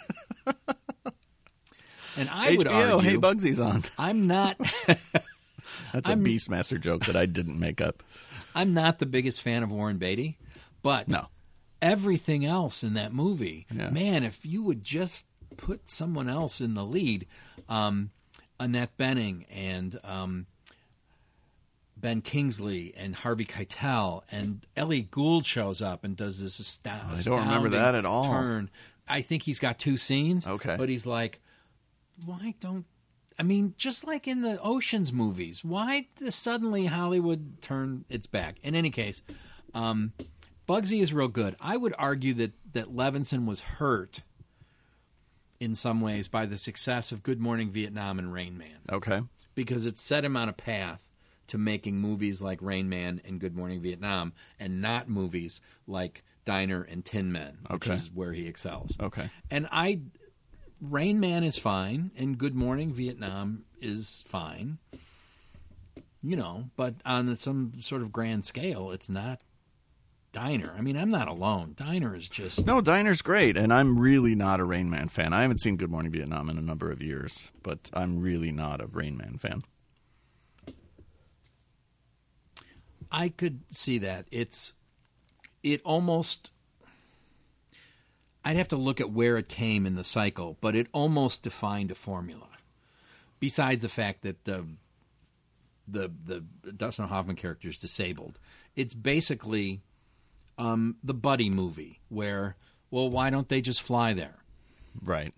And I would HBO, argue... hey, Bugsy's on. I'm not... That's a Beastmaster joke that I didn't make up. I'm not the biggest fan of Warren Beatty, but No. everything else in that movie, Yeah. man, if you would just put someone else in the lead, Annette Bening and Ben Kingsley and Harvey Keitel, and Ellie Gould shows up and does this astounding I don't remember that at all. turn. I think he's got 2 scenes, Okay. but he's like, why don't... I mean, just like in the Ocean's movies, why does suddenly Hollywood turn its back? In any case, Bugsy is real good. I would argue that Levinson was hurt in some ways by the success of Good Morning Vietnam and Rain Man, Okay. because it set him on a path to making movies like Rain Man and Good Morning Vietnam, and not movies like Diner and Tin Men, which Okay. is where he excels. Okay. And Rain Man is fine, and Good Morning Vietnam is fine. You know, but on some sort of grand scale, it's not Diner. I mean, I'm not alone. Diner is just... No, Diner's great, and I'm really not a Rain Man fan. I haven't seen Good Morning Vietnam in a number of years, but I'm really not a Rain Man fan. I could see that. It almost... I'd have to look at where it came in the cycle, but it almost defined a formula. Besides the fact that the Dustin Hoffman character is disabled, it's basically the buddy movie where, well, why don't they just fly there? Right.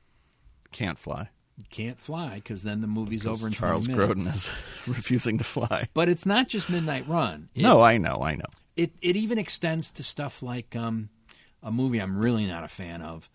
Can't fly. You can't fly because then the movie's over in Charles 20 minutes. Grodin is refusing to fly. But it's not just Midnight Run. No, I know. It even extends to stuff like a movie I'm really not a fan of,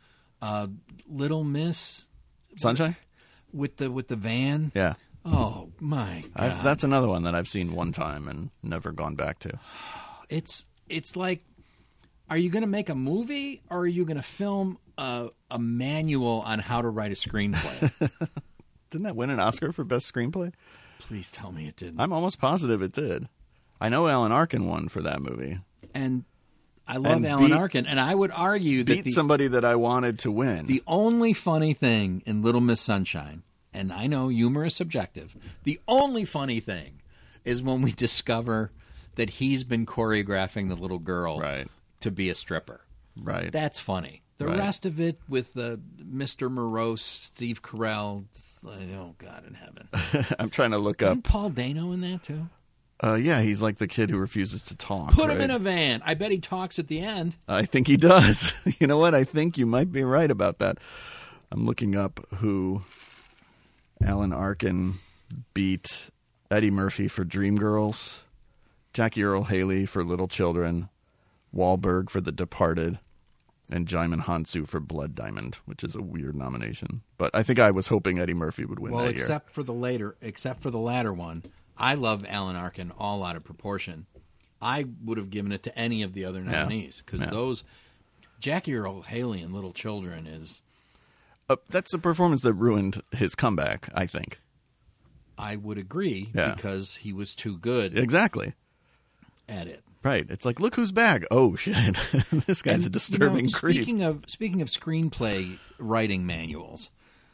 Little Miss Sunshine? with the van. Yeah. Oh my God! That's another one that I've seen one time and never gone back to. It's like, are you going to make a movie or are you going to film a manual on how to write a screenplay? Didn't that win an Oscar for Best Screenplay? Please tell me it didn't. I'm almost positive it did. I know Alan Arkin won for that movie. And I love And Alan beat- Arkin, and I would argue that Beat somebody that I wanted to win. the only funny thing in Little Miss Sunshine, and I know humor is subjective, the only funny thing is when we discover that he's been choreographing the little girl Right. to be a stripper. Right. That's funny. The Right. rest of it with Mr. Morose, Steve Carell, it's like, oh, God in heaven. I'm trying to look up. Isn't Paul Dano in that, too? Yeah, he's like the kid who refuses to talk. Put him right? in a van. I bet he talks at the end. I think he does. You know what? I think you might be right about that. I'm looking up who Alan Arkin beat Eddie Murphy for Dreamgirls, Jackie Earle Haley for Little Children, Wahlberg for The Departed, and Jaimin Hansu for Blood Diamond, which is a weird nomination. But I think I was hoping Eddie Murphy would win Well, that year. except for the latter one. I love Alan Arkin all out of proportion. I would have given it to any of the other nominees because those Jackie Earle Haley in Little Children is. That's a performance that ruined his comeback, I think. I would agree because he was too good Exactly. at it. Right. It's like, look who's back. Oh, shit. This guy's a disturbing creep. Speaking of screenplay writing manuals,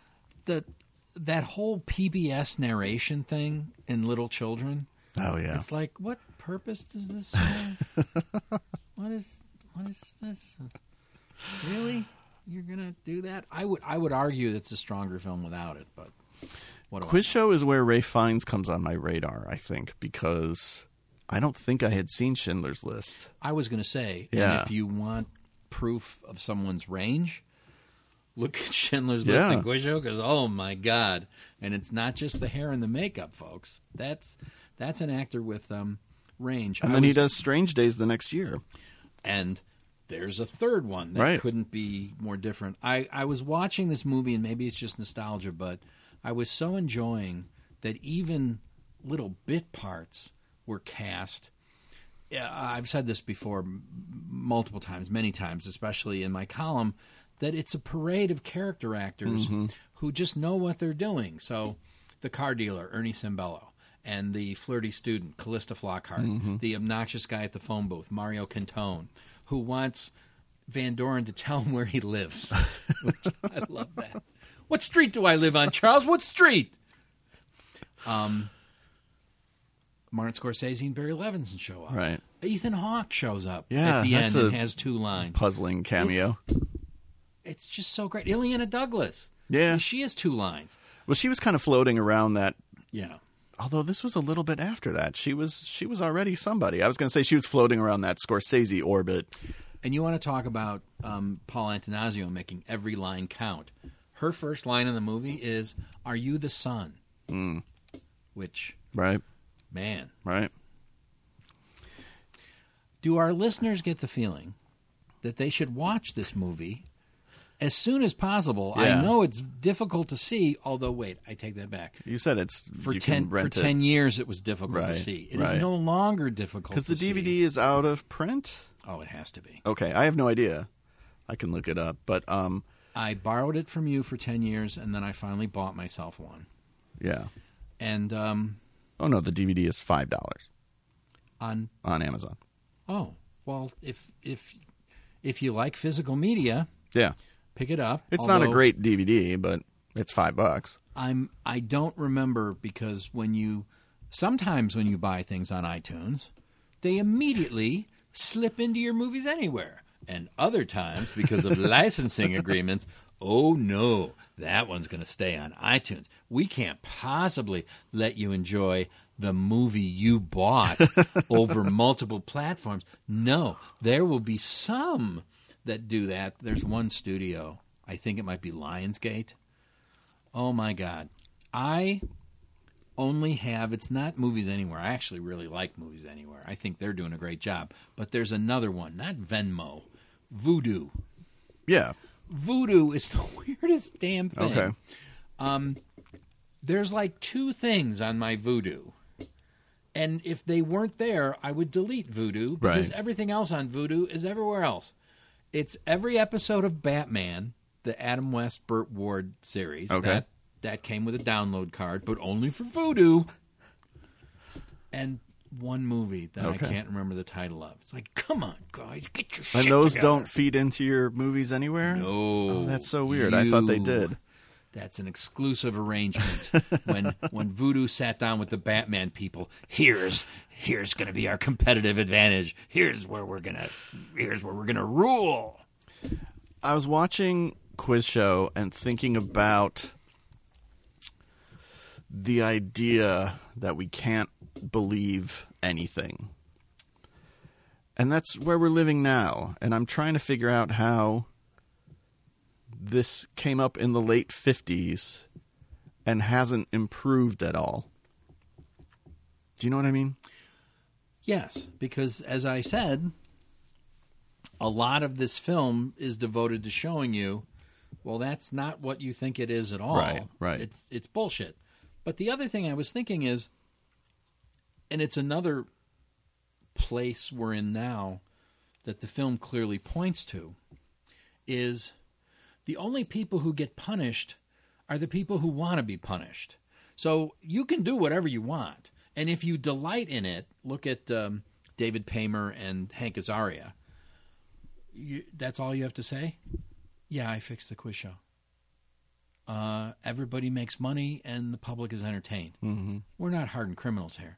that whole PBS narration thing in Little Children. Oh, yeah. It's like, what purpose does this serve? What is this? Really? You're gonna do that? I would argue that's a stronger film without it, but what do I Quiz Show is where Ray Fiennes comes on my radar, I think, because I don't think I had seen Schindler's List. I was going to say, Yeah. and if you want proof of someone's range, look at Schindler's List and Quiz Show, because, oh, my God. And it's not just the hair and the makeup, folks. That's an actor with range. And then he does Strange Days the next year. And there's a third one that Right. couldn't be more different. I was watching this movie, and maybe it's just nostalgia, but I was so enjoying that even little bit parts were cast. Yeah, I've said this before multiple times, many times, especially in my column, that it's a parade of character actors who just know what they're doing. So the car dealer, Ernie Cimbello, and the flirty student, Callista Flockhart, the obnoxious guy at the phone booth, Mario Cantone, who wants Van Doren to tell him where he lives. I love that. What street do I live on, Charles? What street? Martin Scorsese and Barry Levinson show up. Right. Ethan Hawke shows up Yeah, at the that's end and a has 2 lines. Puzzling cameo. It's just so great. Ileana Douglas. Yeah. She has 2 lines. Well, she was kind of floating around that. Yeah. Although this was a little bit after that. She was already somebody. I was going to say she was floating around that Scorsese orbit. And you want to talk about Paul Antanasio making every line count. Her first line in the movie is, "Are you the sun?" Which, Right. man. Right. Do our listeners get the feeling that they should watch this movie as soon as possible? Yeah. I know it's difficult to see, although, wait, I take that back. You said it's For you 10 can rent for it. 10 years it was difficult to Right, see. It right. is no longer difficult to Because the see. DVD is out of print? Oh, it has to be. Okay, I have no idea. I can look it up. But, I borrowed it from you for 10 years, and then I finally bought myself one. yeah. And Oh, no, the DVD is $5 on Amazon. oh, well, if you like physical media, Yeah. pick it up. It's not a Although great DVD, but it's $5. I don't remember, because sometimes when you buy things on iTunes, they immediately slip into your Movies Anywhere. And other times, because of licensing agreements, oh no, that one's going to stay on iTunes. We can't possibly let you enjoy the movie you bought over multiple platforms. No, there will be some that do that. There's one studio, I think it might be Lionsgate. Oh my God. I only have, it's not Movies Anywhere. I actually really like Movies Anywhere. I think they're doing a great job. But there's another one, not Venmo, Vudu. Yeah. Vudu is the weirdest damn thing. Okay. There's like 2 things on my Vudu. And if they weren't there, I would delete Vudu, because Right. everything else on Vudu is everywhere else. It's every episode of Batman, the Adam West, Burt Ward series. Okay. That came with a download card, but only for Vudu. And one movie that Okay. I can't remember the title of. It's like, come on, guys, get your shit And those together. don't feed into your Movies Anywhere? No. Oh, that's so weird. I thought they You. did. That's an exclusive arrangement. when Vudu sat down with the Batman people, here's going to be our competitive advantage. Here's where we're gonna rule. I was watching Quiz Show and thinking about the idea that we can't believe anything. And that's where we're living now. And I'm trying to figure out how this came up in the late 50s and hasn't improved at all. Do you know what I mean? Yes, because as I said, a lot of this film is devoted to showing you, well, that's not what you think it is at all. Right. It's bullshit. But the other thing I was thinking is, and it's another place we're in now that the film clearly points to, is the only people who get punished are the people who want to be punished. So you can do whatever you want. And if you delight in it, look at David Paymer and Hank Azaria. That's all you have to say? Yeah, I fixed the quiz show. Everybody makes money and the public is entertained. Mm-hmm. We're not hardened criminals here.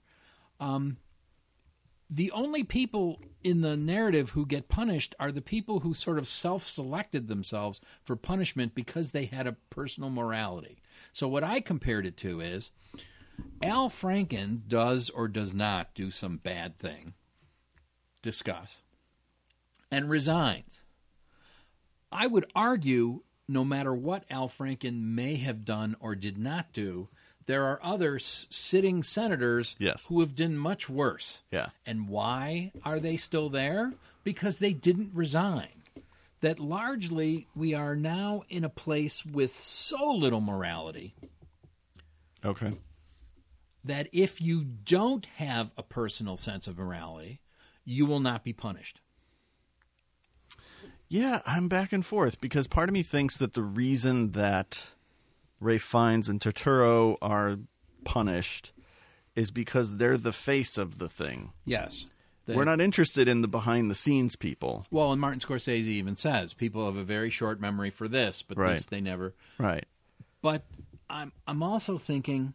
The only people in the narrative who get punished are the people who sort of self-selected themselves for punishment because they had a personal morality. So what I compared it to is Al Franken does or does not do some bad thing, discuss, and resigns. I would argue no matter what Al Franken may have done or did not do, there are other sitting senators Yes. who have done much worse. Yeah. And why are they still there? Because they didn't resign. That largely we are now in a place with so little morality Okay. that if you don't have a personal sense of morality, you will not be punished. Yeah, I'm back and forth because part of me thinks that the reason that Ralph Fiennes and Turturro are punished is because they're the face of the thing. Yes. We're not interested in the behind-the-scenes people. Well, and Martin Scorsese even says people have a very short memory for this, but Right. this they never. Right. But I'm also thinking,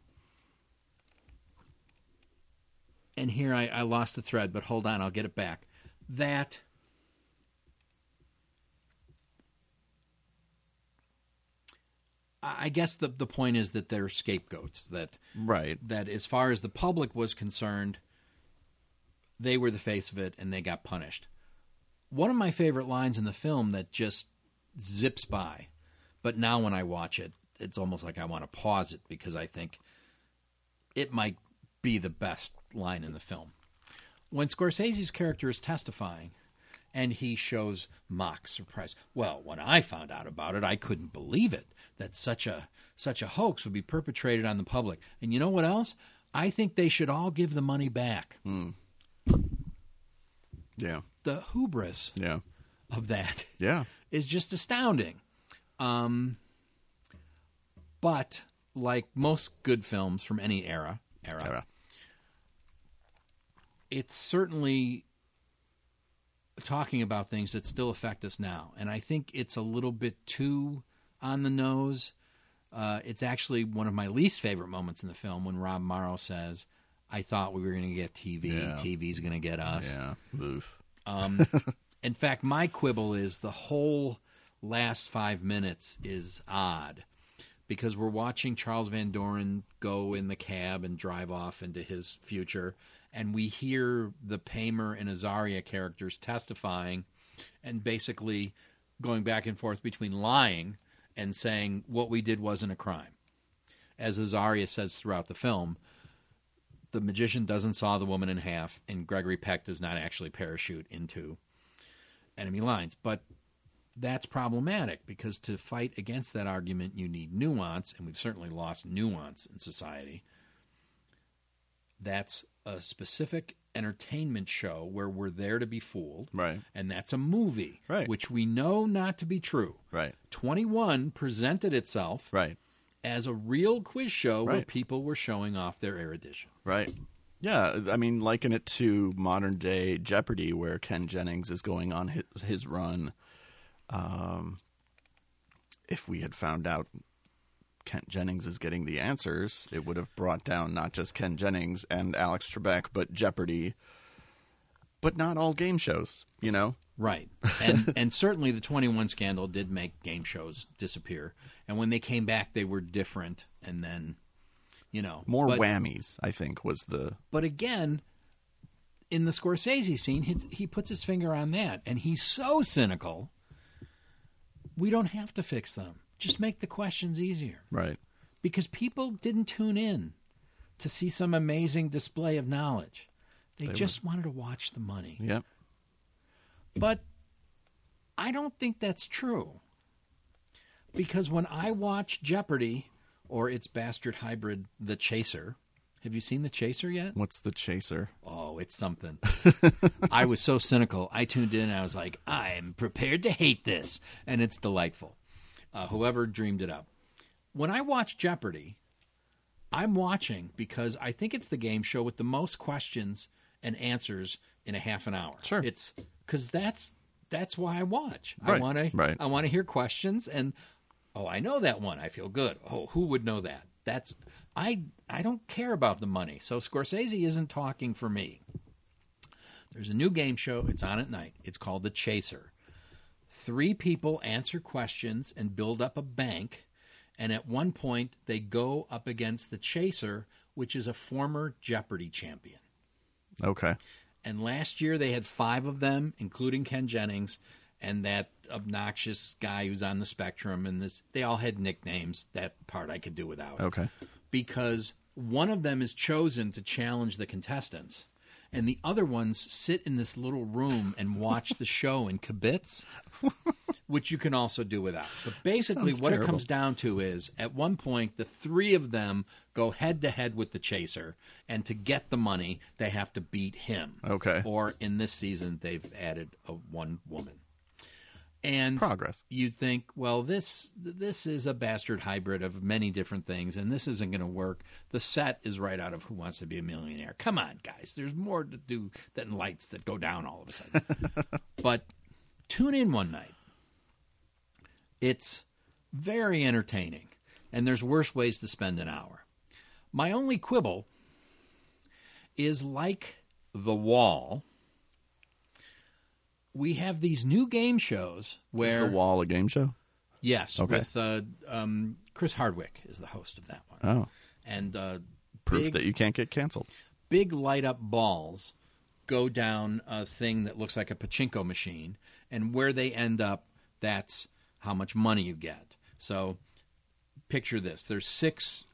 and here I lost the thread, but hold on, I'll get it back. That I guess the point is that they're scapegoats. Right. That as far as the public was concerned, they were the face of it, and they got punished. One of my favorite lines in the film that just zips by, but now when I watch it, it's almost like I want to pause it because I think it might be the best line in the film. When Scorsese's character is testifying, and he shows mock surprise. Well, when I found out about it, I couldn't believe it, that such a hoax would be perpetrated on the public. And you know what else? I think they should all give the money back. Yeah. The hubris of that is just astounding. But like most good films from any era, it's certainly talking about things that still affect us now. And I think it's a little bit too on the nose. It's actually one of my least favorite moments in the film when Rob Morrow says, I thought we were going to get TV. Yeah. TV's going to get us. Yeah. Oof. In fact, my quibble is the whole last 5 minutes is odd because we're watching Charles Van Doren go in the cab and drive off into his future, and we hear the Paymer and Azaria characters testifying and basically going back and forth between lying and saying what we did wasn't a crime. As Azaria says throughout the film, the magician doesn't saw the woman in half, and Gregory Peck does not actually parachute into enemy lines. But that's problematic because to fight against that argument, you need nuance, and we've certainly lost nuance in society. That's a specific entertainment show where we're there to be fooled. Right. And that's a movie, Right. which we know not to be true. Right. 21 presented itself Right. as a real quiz show where Right. people were showing off their erudition. Right. Yeah, I mean, liken it to modern day Jeopardy, where Ken Jennings is going on his run. If we had found out Kent Jennings is getting the answers, it would have brought down not just Ken Jennings and Alex Trebek, but Jeopardy. But not all game shows, you know? Right. And certainly the 21 scandal did make game shows disappear. And when they came back, they were different. And then, you know. More whammies, I think, was the... But again, in the Scorsese scene, he puts his finger on that. And he's so cynical, we don't have to fix them. Just make the questions easier. Right. Because people didn't tune in to see some amazing display of knowledge. They just wanted to watch the money. Yep. But I don't think that's true. Because when I watch Jeopardy, or its bastard hybrid, The Chaser, have you seen The Chaser yet? What's The Chaser? Oh, it's something. I was so cynical. I tuned in and I was like, I'm prepared to hate this. And it's delightful. Whoever dreamed it up. When I watch Jeopardy, I'm watching because I think it's the game show with the most questions and answers in a half an hour. Sure. It's because that's why I watch. Right, I want to hear questions and I know that one. I feel good. Oh, who would know that? I don't care about the money. So Scorsese isn't talking for me. There's a new game show. It's on at night. It's called The Chaser. 3 people answer questions and build up a bank, and at one point they go up against the Chaser, which is a former Jeopardy champion. Okay. And last year they had 5 of them, including Ken Jennings, and that obnoxious guy who's on the spectrum, and they all had nicknames. That part I could do without. Okay. Because one of them is chosen to challenge the contestants, and the other ones sit in this little room and watch the show in kibitz, which you can also do without. But basically what it comes down to is, at one point, the 3 of them go head-to-head with the Chaser, and to get the money, they have to beat him. Okay. Or in this season, they've added one woman. And progress. you'd think, well, this is a bastard hybrid of many different things, and this isn't going to work. The set is right out of Who Wants to Be a Millionaire. Come on, guys. There's more to do than lights that go down all of a sudden. But tune in one night. It's very entertaining, and there's worse ways to spend an hour. My only quibble is, like The Wall, we have these new game shows where... Is The Wall a game show? Yes, Okay. with Chris Hardwick is the host of that one. Oh. And Proof that you can't get canceled. big light-up balls go down a thing that looks like a pachinko machine, and where they end up, that's how much money you get. So picture this. There's six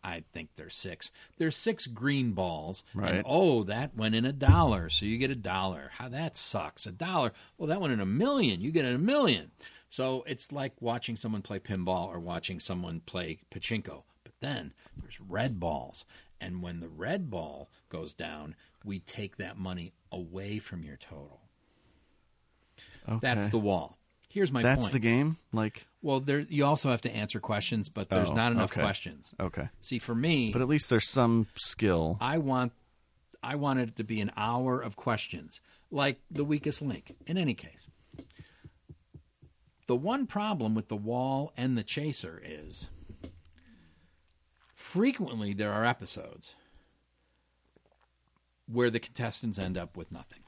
green balls. Right. And, that went in $1, so you get $1. How that sucks. $1. Well, that went in $1 million. You get $1 million. So it's like watching someone play pinball or watching someone play pachinko. But then there's red balls. And when the red ball goes down, we take that money away from your total. Okay. That's The Wall. Here's my point. That's the game? Well, you also have to answer questions, but there's not enough okay. questions. Okay. See, for me, But at least there's some skill. I wanted it to be an hour of questions, like The Weakest Link. In any case, the one problem with The Wall and The Chaser is frequently there are episodes where the contestants end up with nothing.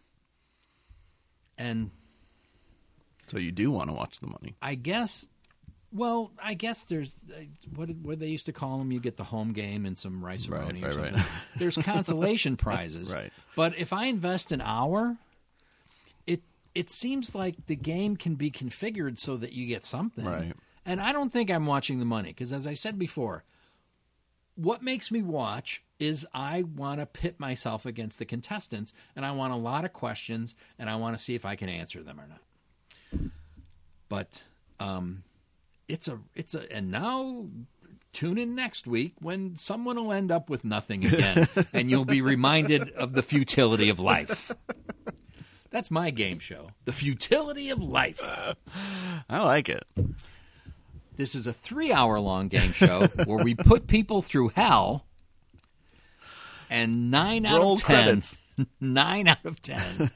And So you do want to watch the money. I guess there's what they used to call them. You get the home game and some rice-a-roni or something. Right. There's consolation prizes. Right. But if I invest an hour, it seems like the game can be configured so that you get something. Right. And I don't think I'm watching the money because, as I said before, what makes me watch is I want to pit myself against the contestants, and I want a lot of questions, and I want to see if I can answer them or not. But and now tune in next week when someone will end up with nothing again, and you'll be reminded of the futility of life. That's my game show, The Futility of Life. I like it. This is a 3-hour-long game show where we put people through hell, and 9 out Roll of 10, credits. 9 out of 10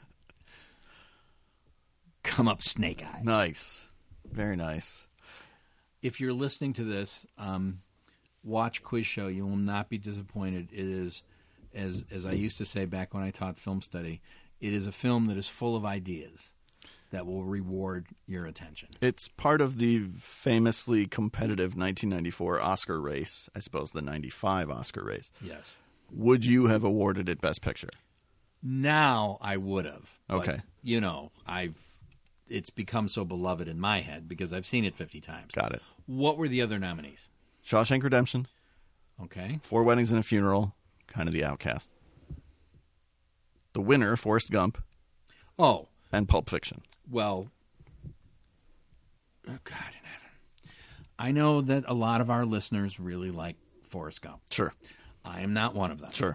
come up snake eyes. Nice. Very nice. If you're listening to this, watch Quiz Show. You will not be disappointed. It is, as I used to say back when I taught film study, it is a film that is full of ideas that will reward your attention. It's part of the famously competitive 1994 Oscar race, I suppose the 95 Oscar race. Yes. Would you have awarded it Best Picture? Now I would have. Okay. But, it's become so beloved in my head because I've seen it 50 times. Got it. What were the other nominees? Shawshank Redemption, Okay. 4 Weddings and a Funeral, kind of the outcast. The winner, Forrest Gump, Oh, and Pulp Fiction. well, oh God in heaven. I know that a lot of our listeners really like Forrest Gump. Sure. I am not one of them. Sure.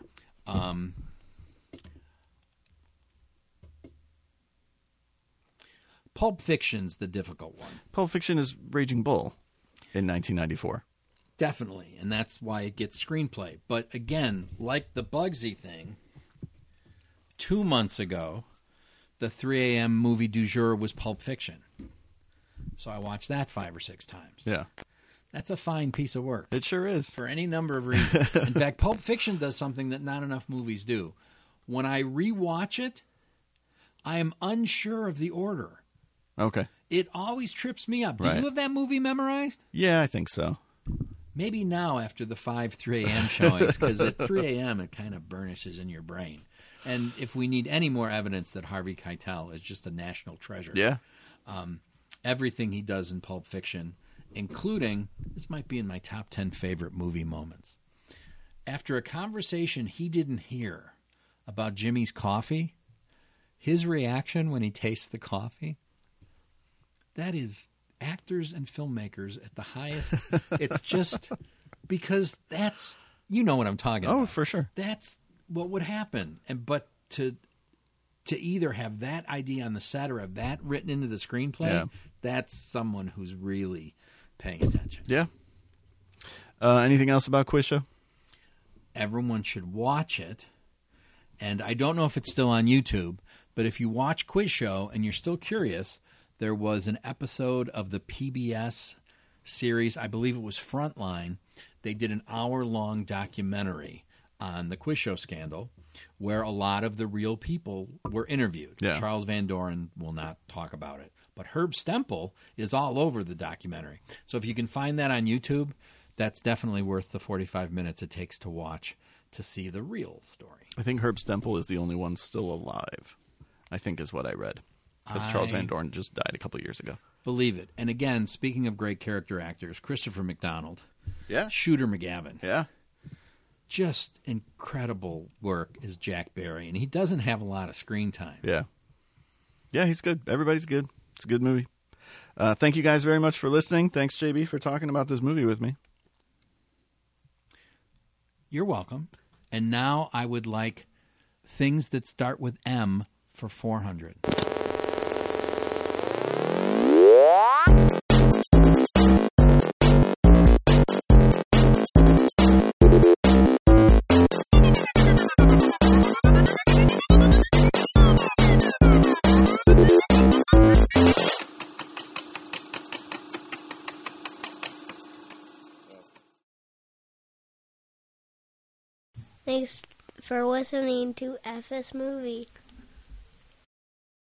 Pulp Fiction's the difficult one. Pulp Fiction is Raging Bull in 1994. Definitely, and that's why it gets screenplay. But again, like the Bugsy thing, 2 months ago, the 3 a.m. movie du jour was Pulp Fiction. So I watched that 5 or 6 times. Yeah. That's a fine piece of work It sure is. for any number of reasons. In fact, Pulp Fiction does something that not enough movies do. When I rewatch it, I am unsure of the order. Okay. It always trips me up. Do Right. you have that movie memorized? Yeah, I think so. Maybe now after the 3 a.m. showings, because at 3 a.m. it kind of burnishes in your brain. And if we need any more evidence that Harvey Keitel is just a national treasure, Yeah. everything he does in Pulp Fiction, including, this might be in my top 10 favorite movie moments. After a conversation he didn't hear about Jimmy's coffee, his reaction when he tastes the coffee, that is actors and filmmakers at the highest. It's just because that's, you know what I'm talking about. Oh, for sure. That's what would happen. But to either have that idea on the set or have that written into the screenplay, Yeah. That's someone who's really paying attention. Yeah. Anything else about Quiz Show? Everyone should watch it. And I don't know if it's still on YouTube, but if you watch Quiz Show and you're still curious, there was an episode of the PBS series, I believe it was Frontline. They did an hour-long documentary on the Quiz Show scandal where a lot of the real people were interviewed. Yeah. Charles Van Doren will not talk about it. But Herb Stempel is all over the documentary. So if you can find that on YouTube, that's definitely worth the 45 minutes it takes to watch to see the real story. I think Herb Stempel is the only one still alive, I think is what I read. Because Charles Van Doren just died a couple years ago. Believe it. And again, speaking of great character actors, Christopher McDonald, Yeah. Shooter McGavin, Yeah. just incredible work as Jack Barry. And he doesn't have a lot of screen time. Yeah. Yeah, he's good. Everybody's good. It's a good movie. Thank you guys very much for listening. Thanks, JB, for talking about this movie with me. You're welcome. And now I would like things that start with M for 400. Thanks for listening to FS Movie.